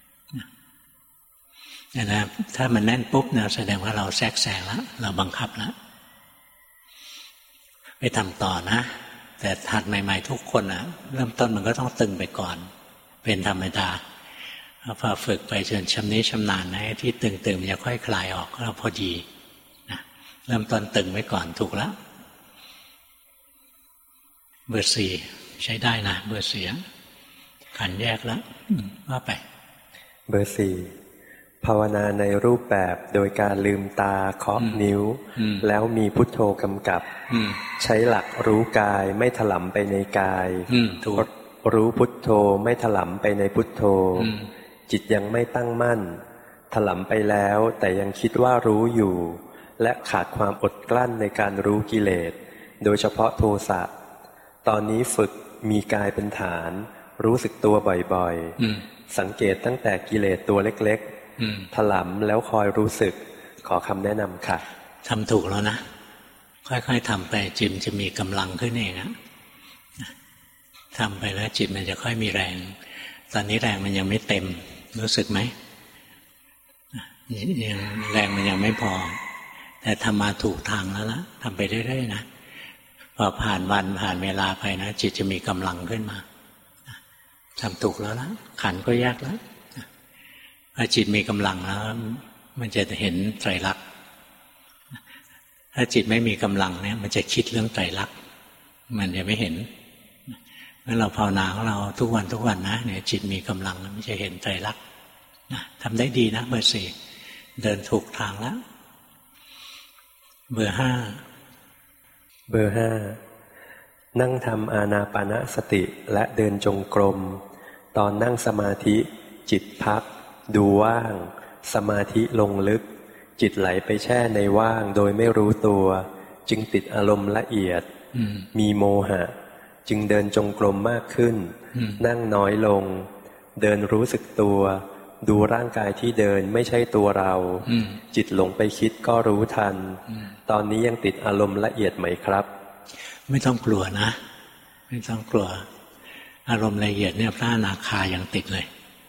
นะนะถ้ามันแน่นปุ๊บเนี่ยแสดงว่าเราแทรกแซงแล้วเราบังคับแล้วไปทำต่อนะแต่หัดใหม่ๆทุกคนอ่ะเริ่มต้นมันก็ต้องตึงไปก่อนเป็นธรรมดาพอฝึกไปจนชำนิชำนาญนะที่ตึงๆมันจะค่อยคลายออกแล้วพอดีนะเริ่มต้นตึงไว้ก่อนถูกแล้วเบอร์สี่ใช้ได้นะเบอร์สี่ขันแยกแล้วว่าไปเบอร์สี่ภาวนาในรูปแบบโดยการลืมตาเคาะนิ้วแล้วมีพุทโธกำกับใช้หลักรู้กายไม่ถลำไปในกายรู้พุทโธไม่ถลำไปในพุทโธจิตยังไม่ตั้งมั่นถลำไปแล้วแต่ยังคิดว่ารู้อยู่และขาดความอดกลั้นในการรู้กิเลสโดยเฉพาะโทสะตอนนี้ฝึกมีกายเป็นฐานรู้สึกตัวบ่อยๆสังเกตตั้งแต่กิเลสตัวเล็กๆถลำแล้วคอยรู้สึกขอคำแนะนำค่ะทำถูกแล้วนะค่อยๆทำไปจิตจะมีกำลังขึ้นเองนะทำไปแล้วจิตมันจะค่อยมีแรงตอนนี้แรงมันยังไม่เต็มรู้สึกไหมยังแรงมันยังไม่พอแต่ทำมาถูกทางแล้วละทำไปเรื่อยๆนะพอผ่านวันผ่านเวลาไปนะจิตจะมีกำลังขึ้นมาทำถูกแล้วละขันก็ยากแล้วพอจิตมีกำลังแล้วมันจะเห็นไตรลักษณ์ถ้าจิตไม่มีกำลังเนี่ยมันจะคิดเรื่องไตรลักษณ์มันจะไม่เห็นเมื่อเราภาวนาของเราทุกวันทุกวันนะเนี่ยจิตมีกำลังมันจะเห็นไตรลักษณ์นะทำได้ดีนะเบอร์สี่เดินถูกทางแล้วเบอร์ห้าเบอร์ห้านั่งทำอานาปานสติและเดินจงกรมตอนนั่งสมาธิจิตพักดูว่างสมาธิลงลึกจิตไหลไปแช่ในว่างโดยไม่รู้ตัวจึงติดอารมณ์ละเอียดมีโมหะจึงเดินจงกรมมากขึ้นนั่งน้อยลงเดินรู้สึกตัวดูร่างกายที่เดินไม่ใช่ตัวเราจิตหลงไปคิดก็รู้ทันตอนนี้ยังติดอารมณ์ละเอียดไหมครับไม่ต้องกลัวนะไม่ต้องกลัวอารมณ์ละเอียดเนี่ยพระอนาคายังติดเลย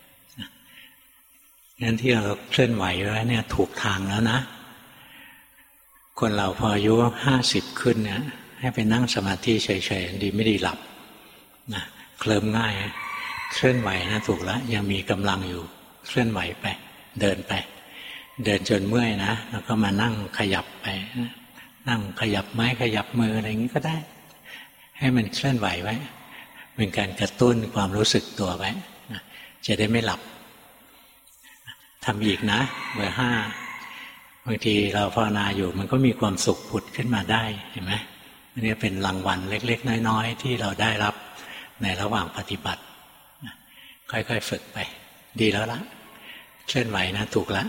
งั้นที่เราเคลื่อนไหวแล้วเนี่ยถูกทางแล้วนะคนเราพออายุห้าสิบขึ้นเนี่ยให้ไปนั่งสมาธิเฉยๆดีไม่ดีหลับนะเคลิ้มง่ายเคลื่อนไหวนะถูกแล้วยังมีกำลังอยู่เคลื่อนไหวไปเดินไปเดินจนเมื่อยนะแล้วก็มานั่งขยับไปนั่งขยับไม้ขยับมืออะไรอย่างนี้ก็ได้ให้มันเคลื่อนไหวไว้เป็นการกระตุ้นความรู้สึกตัวไว้จะได้ไม่หลับทำอีกนะเบอร์ห้าบางทีเราภาวนาอยู่มันก็มีความสุขผุดขึ้นมาได้เห็นไหมนี่เป็นรางวัลเล็กๆน้อยๆที่เราได้รับในระหว่างปฏิบัติค่อยๆฝึกไปดีแล้วละเคลื่อนไหวนะถูกแล้ว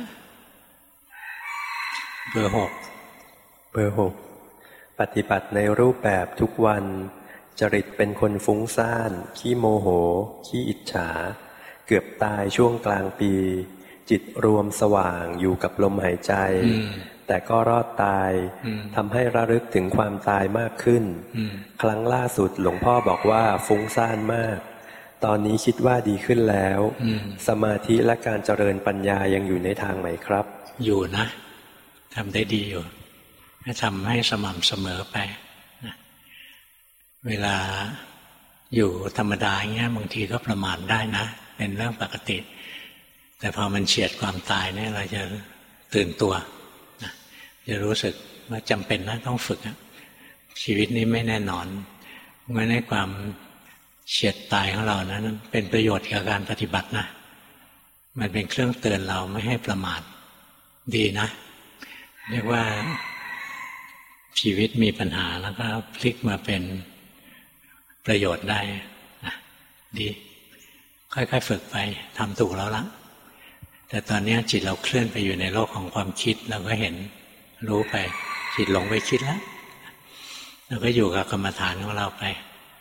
เบอร์หกเบอร์หกปฏิบัติในรูปแบบทุกวันจริตเป็นคนฟุ้งซ่านขี้โมโหขี้อิจฉาเกือบตายช่วงกลางปีจิตรวมสว่างอยู่กับลมหายใจแต่ก็รอดตายทำให้ระลึกถึงความตายมากขึ้นครั้งล่าสุดหลวงพ่อบอกว่าฟุ้งซ่านมากตอนนี้คิดว่าดีขึ้นแล้วสมาธิและการเจริญปัญญายังอยู่ในทางไหมครับอยู่นะทำได้ดีอยู่ให้ทำให้สม่ำเสมอไปนะเวลาอยู่ธรรมดาอย่างเงี้ยบางทีก็ประมาทได้นะเป็นเรื่องปกติแต่พอมันเฉียดความตายเนี่ยเราจะตื่นตัวนะจะรู้สึกว่าจำเป็นนะต้องฝึกนะชีวิตนี้ไม่แน่นอนเมื่อในความเฉียดตายของเรานะนั้นเป็นประโยชน์กับการปฏิบัตินะมันเป็นเครื่องเตือนเราไม่ให้ประมาทดีนะเรียกว่าชีวิตมีปัญหาแล้วก็พลิกมาเป็นประโยชน์ได้นะดีค่อยๆฝึกไปทำถูกแล้วละแต่ตอนนี้จิตเราเคลื่อนไปอยู่ในโลกของความคิดเราก็เห็นรู้ไปจิตหลงไปคิดแล้วเราก็อยู่กับกรรมฐานของเราไป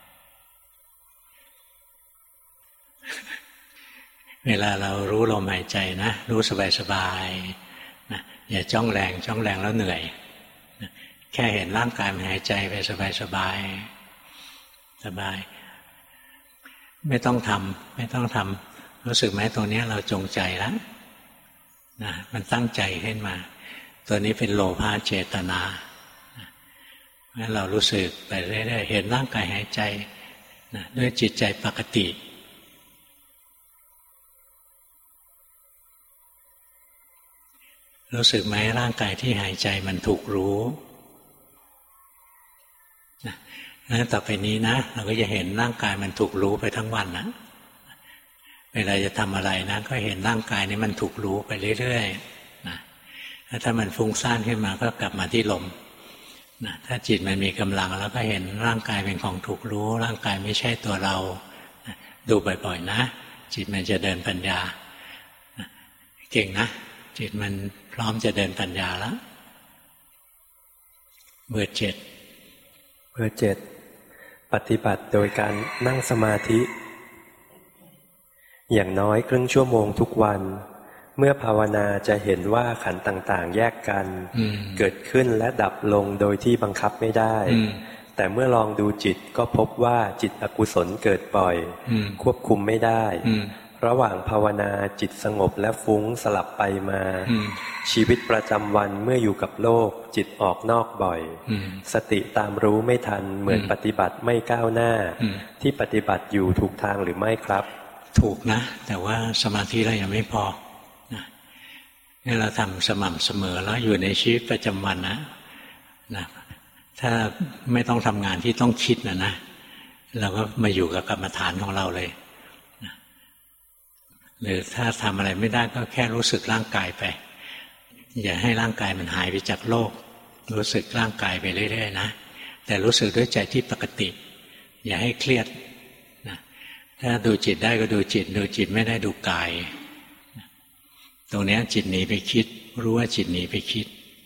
เวลาเรารู้ลมหายใจนะรู้สบายๆนะอย่าจ้องแรงจ้องแรงแล้วเหนื่อยนะแค่เห็นร่างกายมันหายใจไปสบายสบายสบายไม่ต้องทำไม่ต้องทำรู้สึกไหมตรงนี้เราจงใจแล้วนะมันตั้งใจขึ้นมาตัวนี้เป็นโลภะเจตนานะเรารู้สึกไปเรื่อยๆเห็นร่างกายหายใจนะด้วยจิตใจปกติรู้สึกไหมร่างกายที่หายใจมันถูกรู้นะงั้นต่อไปนี้นะเราก็จะเห็นร่างกายมันถูกรู้ไปทั้งวันนะเวลาจะทำอะไรนะก็เห็นร่างกายนี้มันถูกรู้ไปเรื่อยๆนะถ้ามันฟุ้งซ่านขึ้นมาก็กลับมาที่ลมนะถ้าจิตมันมีกำลังแล้วก็เห็นร่างกายเป็นของถูกรู้ร่างกายไม่ใช่ตัวเรานะดูบ่อยๆนะจิตมันจะเดินปัญญานะเก่งนะจิตมันพร้อมจะเดินปัญญาแล้วเบอร์เจ็ดเบอร์เจ็ดปฏิบัติโดยการนั่งสมาธิอย่างน้อยครึ่งชั่วโมงทุกวันเมื่อภาวนาจะเห็นว่าขันธ์ต่างๆแยกกันเกิดขึ้นและดับลงโดยที่บังคับไม่ได้แต่เมื่อลองดูจิตก็พบว่าจิตอกุศลเกิดบ่อยควบคุมไม่ได้ระหว่างภาวนาจิตสงบและฟุ้งสลับไปมาชีวิตประจำวันเมื่ออยู่กับโลกจิตออกนอกบ่อยสติตามรู้ไม่ทันเหมือนปฏิบัติไม่ก้าวหน้าที่ปฏิบัติอยู่ถูกทางหรือไม่ครับถูกนะแต่ว่าสมาธิเรายังไม่พอนะนี่เราทำสม่ำเสมอแล้วอยู่ในชีวิตประจำวันนะนะถ้าไม่ต้องทำงานที่ต้องคิดนะนะเราก็มาอยู่กับกรรมฐานของเราเลยนะหรือถ้าทำอะไรไม่ได้ก็แค่รู้สึกร่างกายไปอย่าให้ร่างกายมันหายไปจากโลกรู้สึกร่างกายไปเรื่อยๆนะแต่รู้สึกด้วยใจที่ปกติอย่าให้เครียดนะถ้าดูจิตได้ก็ดูจิตดูจิตไม่ได้ดูกายตรงนี้จิตหนีไปคิดรู้ว่าจิตหนีไปคิด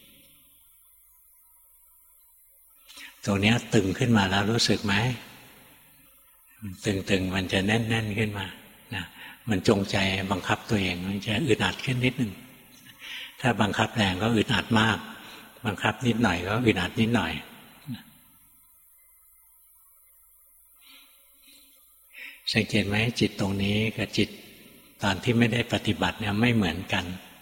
ตรงนี้ตึงขึ้นมาแล้วรู้สึกไหมตึงๆมันจะแน่นๆขึ้นมานะมันจงใจบังคับตัวเองมันจะอึดอัดขึ้นนิดหนึ่งถ้าบังคับแรงก็อึดอัดมากบังคับนิดหน่อยก็อึดอัดนิดหน่อยสังเกตไหมจิตตรงนี้กับจิตตอนที่ไม่ได้ปฏิบัติเนี่ยไม่เหมือนกัน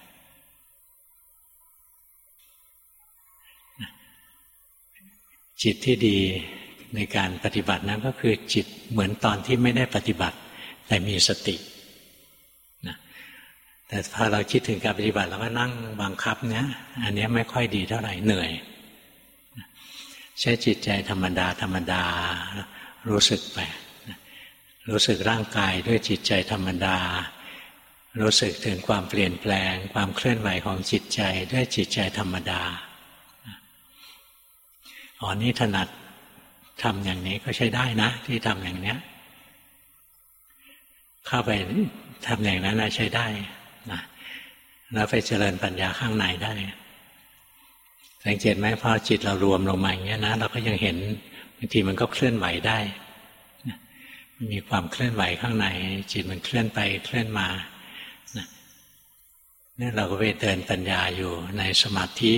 จิตที่ดีในการปฏิบัตินั้นก็คือจิตเหมือนตอนที่ไม่ได้ปฏิบัติแต่มีสตินะแต่พอเราคิดถึงการปฏิบัติเราก็นั่งบังคับเนี้ยอันนี้ไม่ค่อยดีเท่าไหร่เหนื่อยใช้จิตใจธรรมดาธรรมดารู้สึกไปรู้สึกร่างกายด้วยจิตใจธรรมดารู้สึกถึงความเปลี่ยนแปลงความเคลื่อนไหวของจิตใจด้วยจิตใจธรรมดาอ๋อนี่ถนัดทำอย่างนี้ก็ใช้ได้นะที่ทำอย่างเนี้ยเข้าไปทำอย่างนั้นใช้ได้นะแล้วไปเจริญปัญญาข้างในได้สังเกตไหมพอจิตเรารวมลงมาอย่างเงี้ยนะเราก็ยังเห็นบางทีมันก็เคลื่อนไหวได้มันมีความเคลื่อนไหวข้างในจิตมันเคลื่อนไปเคลื่อนมาเนี่ยเราก็ไปเดินปัญญาอยู่ในสมาธิ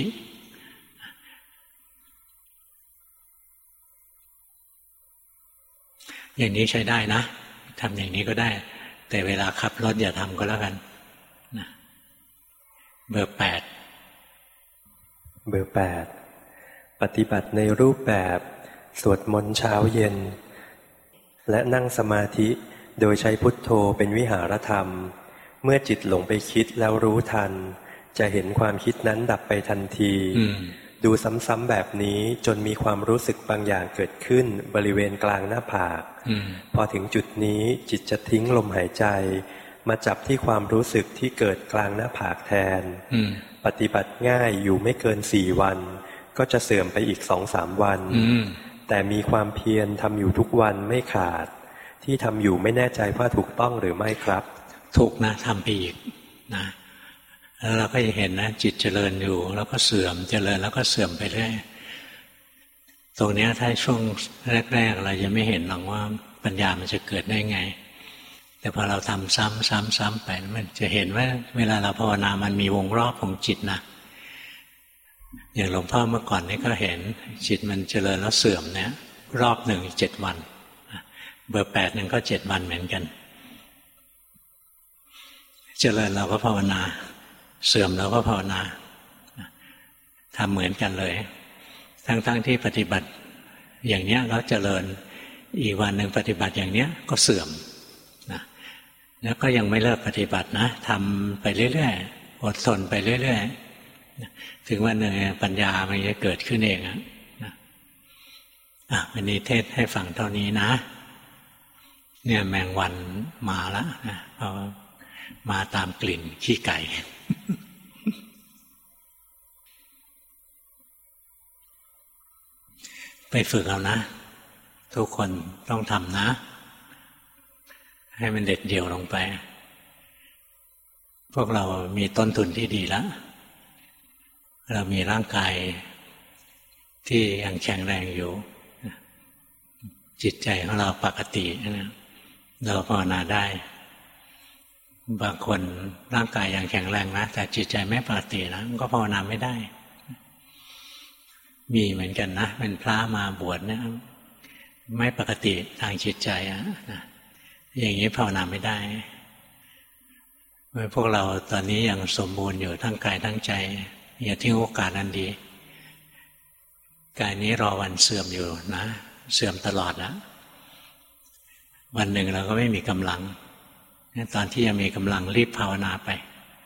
อย่างนี้ใช้ได้นะทำอย่างนี้ก็ได้แต่เวลาขับรถอย่าทำก็แล้วกันนะเบอร์แปดเบอร์แปดปฏิบัติในรูปแบบสวดมนต์เช้าเย็นและนั่งสมาธิโดยใช้พุทโธเป็นวิหารธรรมเมื่อจิตหลงไปคิดแล้วรู้ทันจะเห็นความคิดนั้นดับไปทันทีดูซ้ำๆแบบนี้จนมีความรู้สึกบางอย่างเกิดขึ้นบริเวณกลางหน้าผากพอถึงจุดนี้จิตจะทิ้งลมหายใจมาจับที่ความรู้สึกที่เกิดกลางหน้าผากแทนปฏิบัติง่ายอยู่ไม่เกินสี่วันก็จะเสื่อมไปอีกสองสามวันแต่มีความเพียรทำอยู่ทุกวันไม่ขาดที่ทำอยู่ไม่แน่ใจว่าถูกต้องหรือไม่ครับถูกนะทำไปอีกนะแล้วเราก็จะเห็นนะจิตเจริญอยู่แล้วก็เสื่อมเจริญแล้วก็เสื่อมไปเรื่อยตรงนี้ถ้าช่วงแรกๆเราจะไม่เห็นหรอกว่าปัญญามันจะเกิดได้ไงแต่พอเราทำซ้ำซ้ำซ้ำไปมันจะเห็นว่าเวลาเราภาวนามันมีวงรอบของจิตนะอย่างหลวงพ่อเมื่อก่อนนี่ก็เห็นจิตมันเจริญแล้วเสื่อมเนี่ยรอบหนึ่งเจ็ดวันเบอร์แปดหนึ่งก็เจ็ดวันเหมือนกันเจริญเราก็ภาวนาเสื่อมเราก็ภาวนาทำเหมือนกันเลยทั้งๆ ท, ที่ปฏิบัติอย่างเนี้ยแล้วเจริญอีกวันหนึ่งปฏิบัติอย่างเนี้ยก็เสื่อมนะแล้วก็ยังไม่เลิกปฏิบัตินะทำไปเรื่อยๆอดทนไปเรื่อยๆถึงวันหนึ่งปัญญามันจะเกิดขึ้นเองนะอ่ะวันนี้เทศให้ฟังเท่านี้นะเนี่ยแมงวันมาแล้วนะเพราะมาตามกลิ่นขี้ไก่ไปฝึกเอานะทุกคนต้องทำนะให้มันเด็ดเดี่ยวลงไปพวกเรามีต้นทุนที่ดีแล้วเรามีร่างกายที่ยังแข็งแรงอยู่จิตใจของเราปกตินะเราภาวนาได้บางคนร่างกายยังแข็งแรงนะแต่จิตใจไม่ปกตินะมันก็ภาวนาไม่ได้มีเหมือนกันนะเป็นพระมาบวชเนี่ยไม่ปกติทางจิตใจอะนะอย่างนี้ภาวนาไม่ได้พวกเราตอนนี้ยังสมบูรณ์อยู่ทั้งกายทั้งใจอย่าทิ้งโอกาสนั้นดีกายนี้รอวันเสื่อมอยู่นะเสื่อมตลอดนะวันหนึ่งเราก็ไม่มีกำลังตอนที่ยังมีกำลังรีบภาวนาไป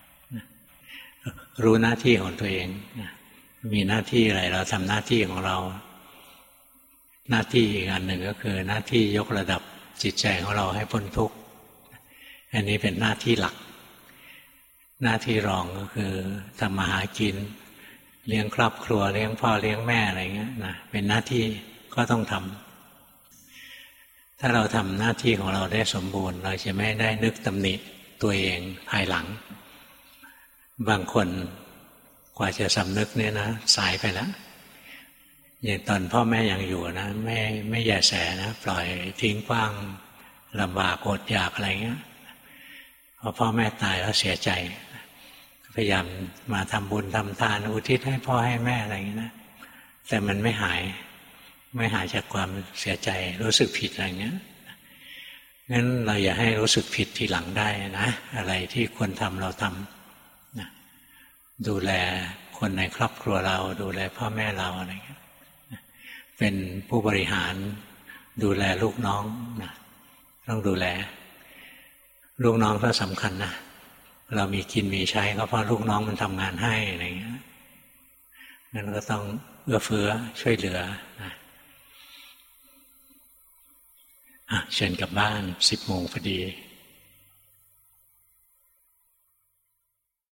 รู้หน้าที่ของตัวเองมีหน้าที่อะไรเราทำหน้าที่ของเราหน้าที่อีกอันหนึ่งก็คือหน้าที่ยกระดับจิตใจของเราให้พ้นทุกข์อันนี้เป็นหน้าที่หลักหน้าที่รองก็คือทำมาหากินเลี้ยงครอบครัวเลี้ยงพ่อเลี้ยงแม่อะไรเงี้ยนะเป็นหน้าที่ก็ต้องทถ้าเราทำหน้าที่ของเราได้สมบูรณ์เราจะไม่ได้นึกตำหนิตัวเองภายหลังบางคนกว่าจะสำนึกเนี่ยนะสายไปแล้วอย่างตอนพ่อแม่ยังอยู่นะไม่ไม่แยแสนะปล่อยทิ้งกว้างลำบากอดอยากอะไรเงี้ยพอพ่อแม่ตายแล้วเสียใจพยายามมาทำบุญทำทานอุทิศให้พ่อให้แม่อะไรอย่างนี้นะแต่มันไม่หายไม่หายจากความเสียใจรู้สึกผิดอะไรเงี้ยงั้นเราอย่าให้รู้สึกผิดทีหลังได้นะอะไรที่ควรทำเราทำนะดูแลคนในครอบครัวเราดูแลพ่อแม่เราอะไรเงี้ยเป็นผู้บริหารดูแลลูกน้องนะต้องดูแลลูกน้องก็สำคัญนะเรามีกินมีใช้ก็เพราะลูกน้องมันทำงานให้อะไรเงี้ยงั้นก็ต้องเอื้อเฟื้อช่วยเหลือนะอ่ะเชิญกลับบ้านสิบโมงพอดี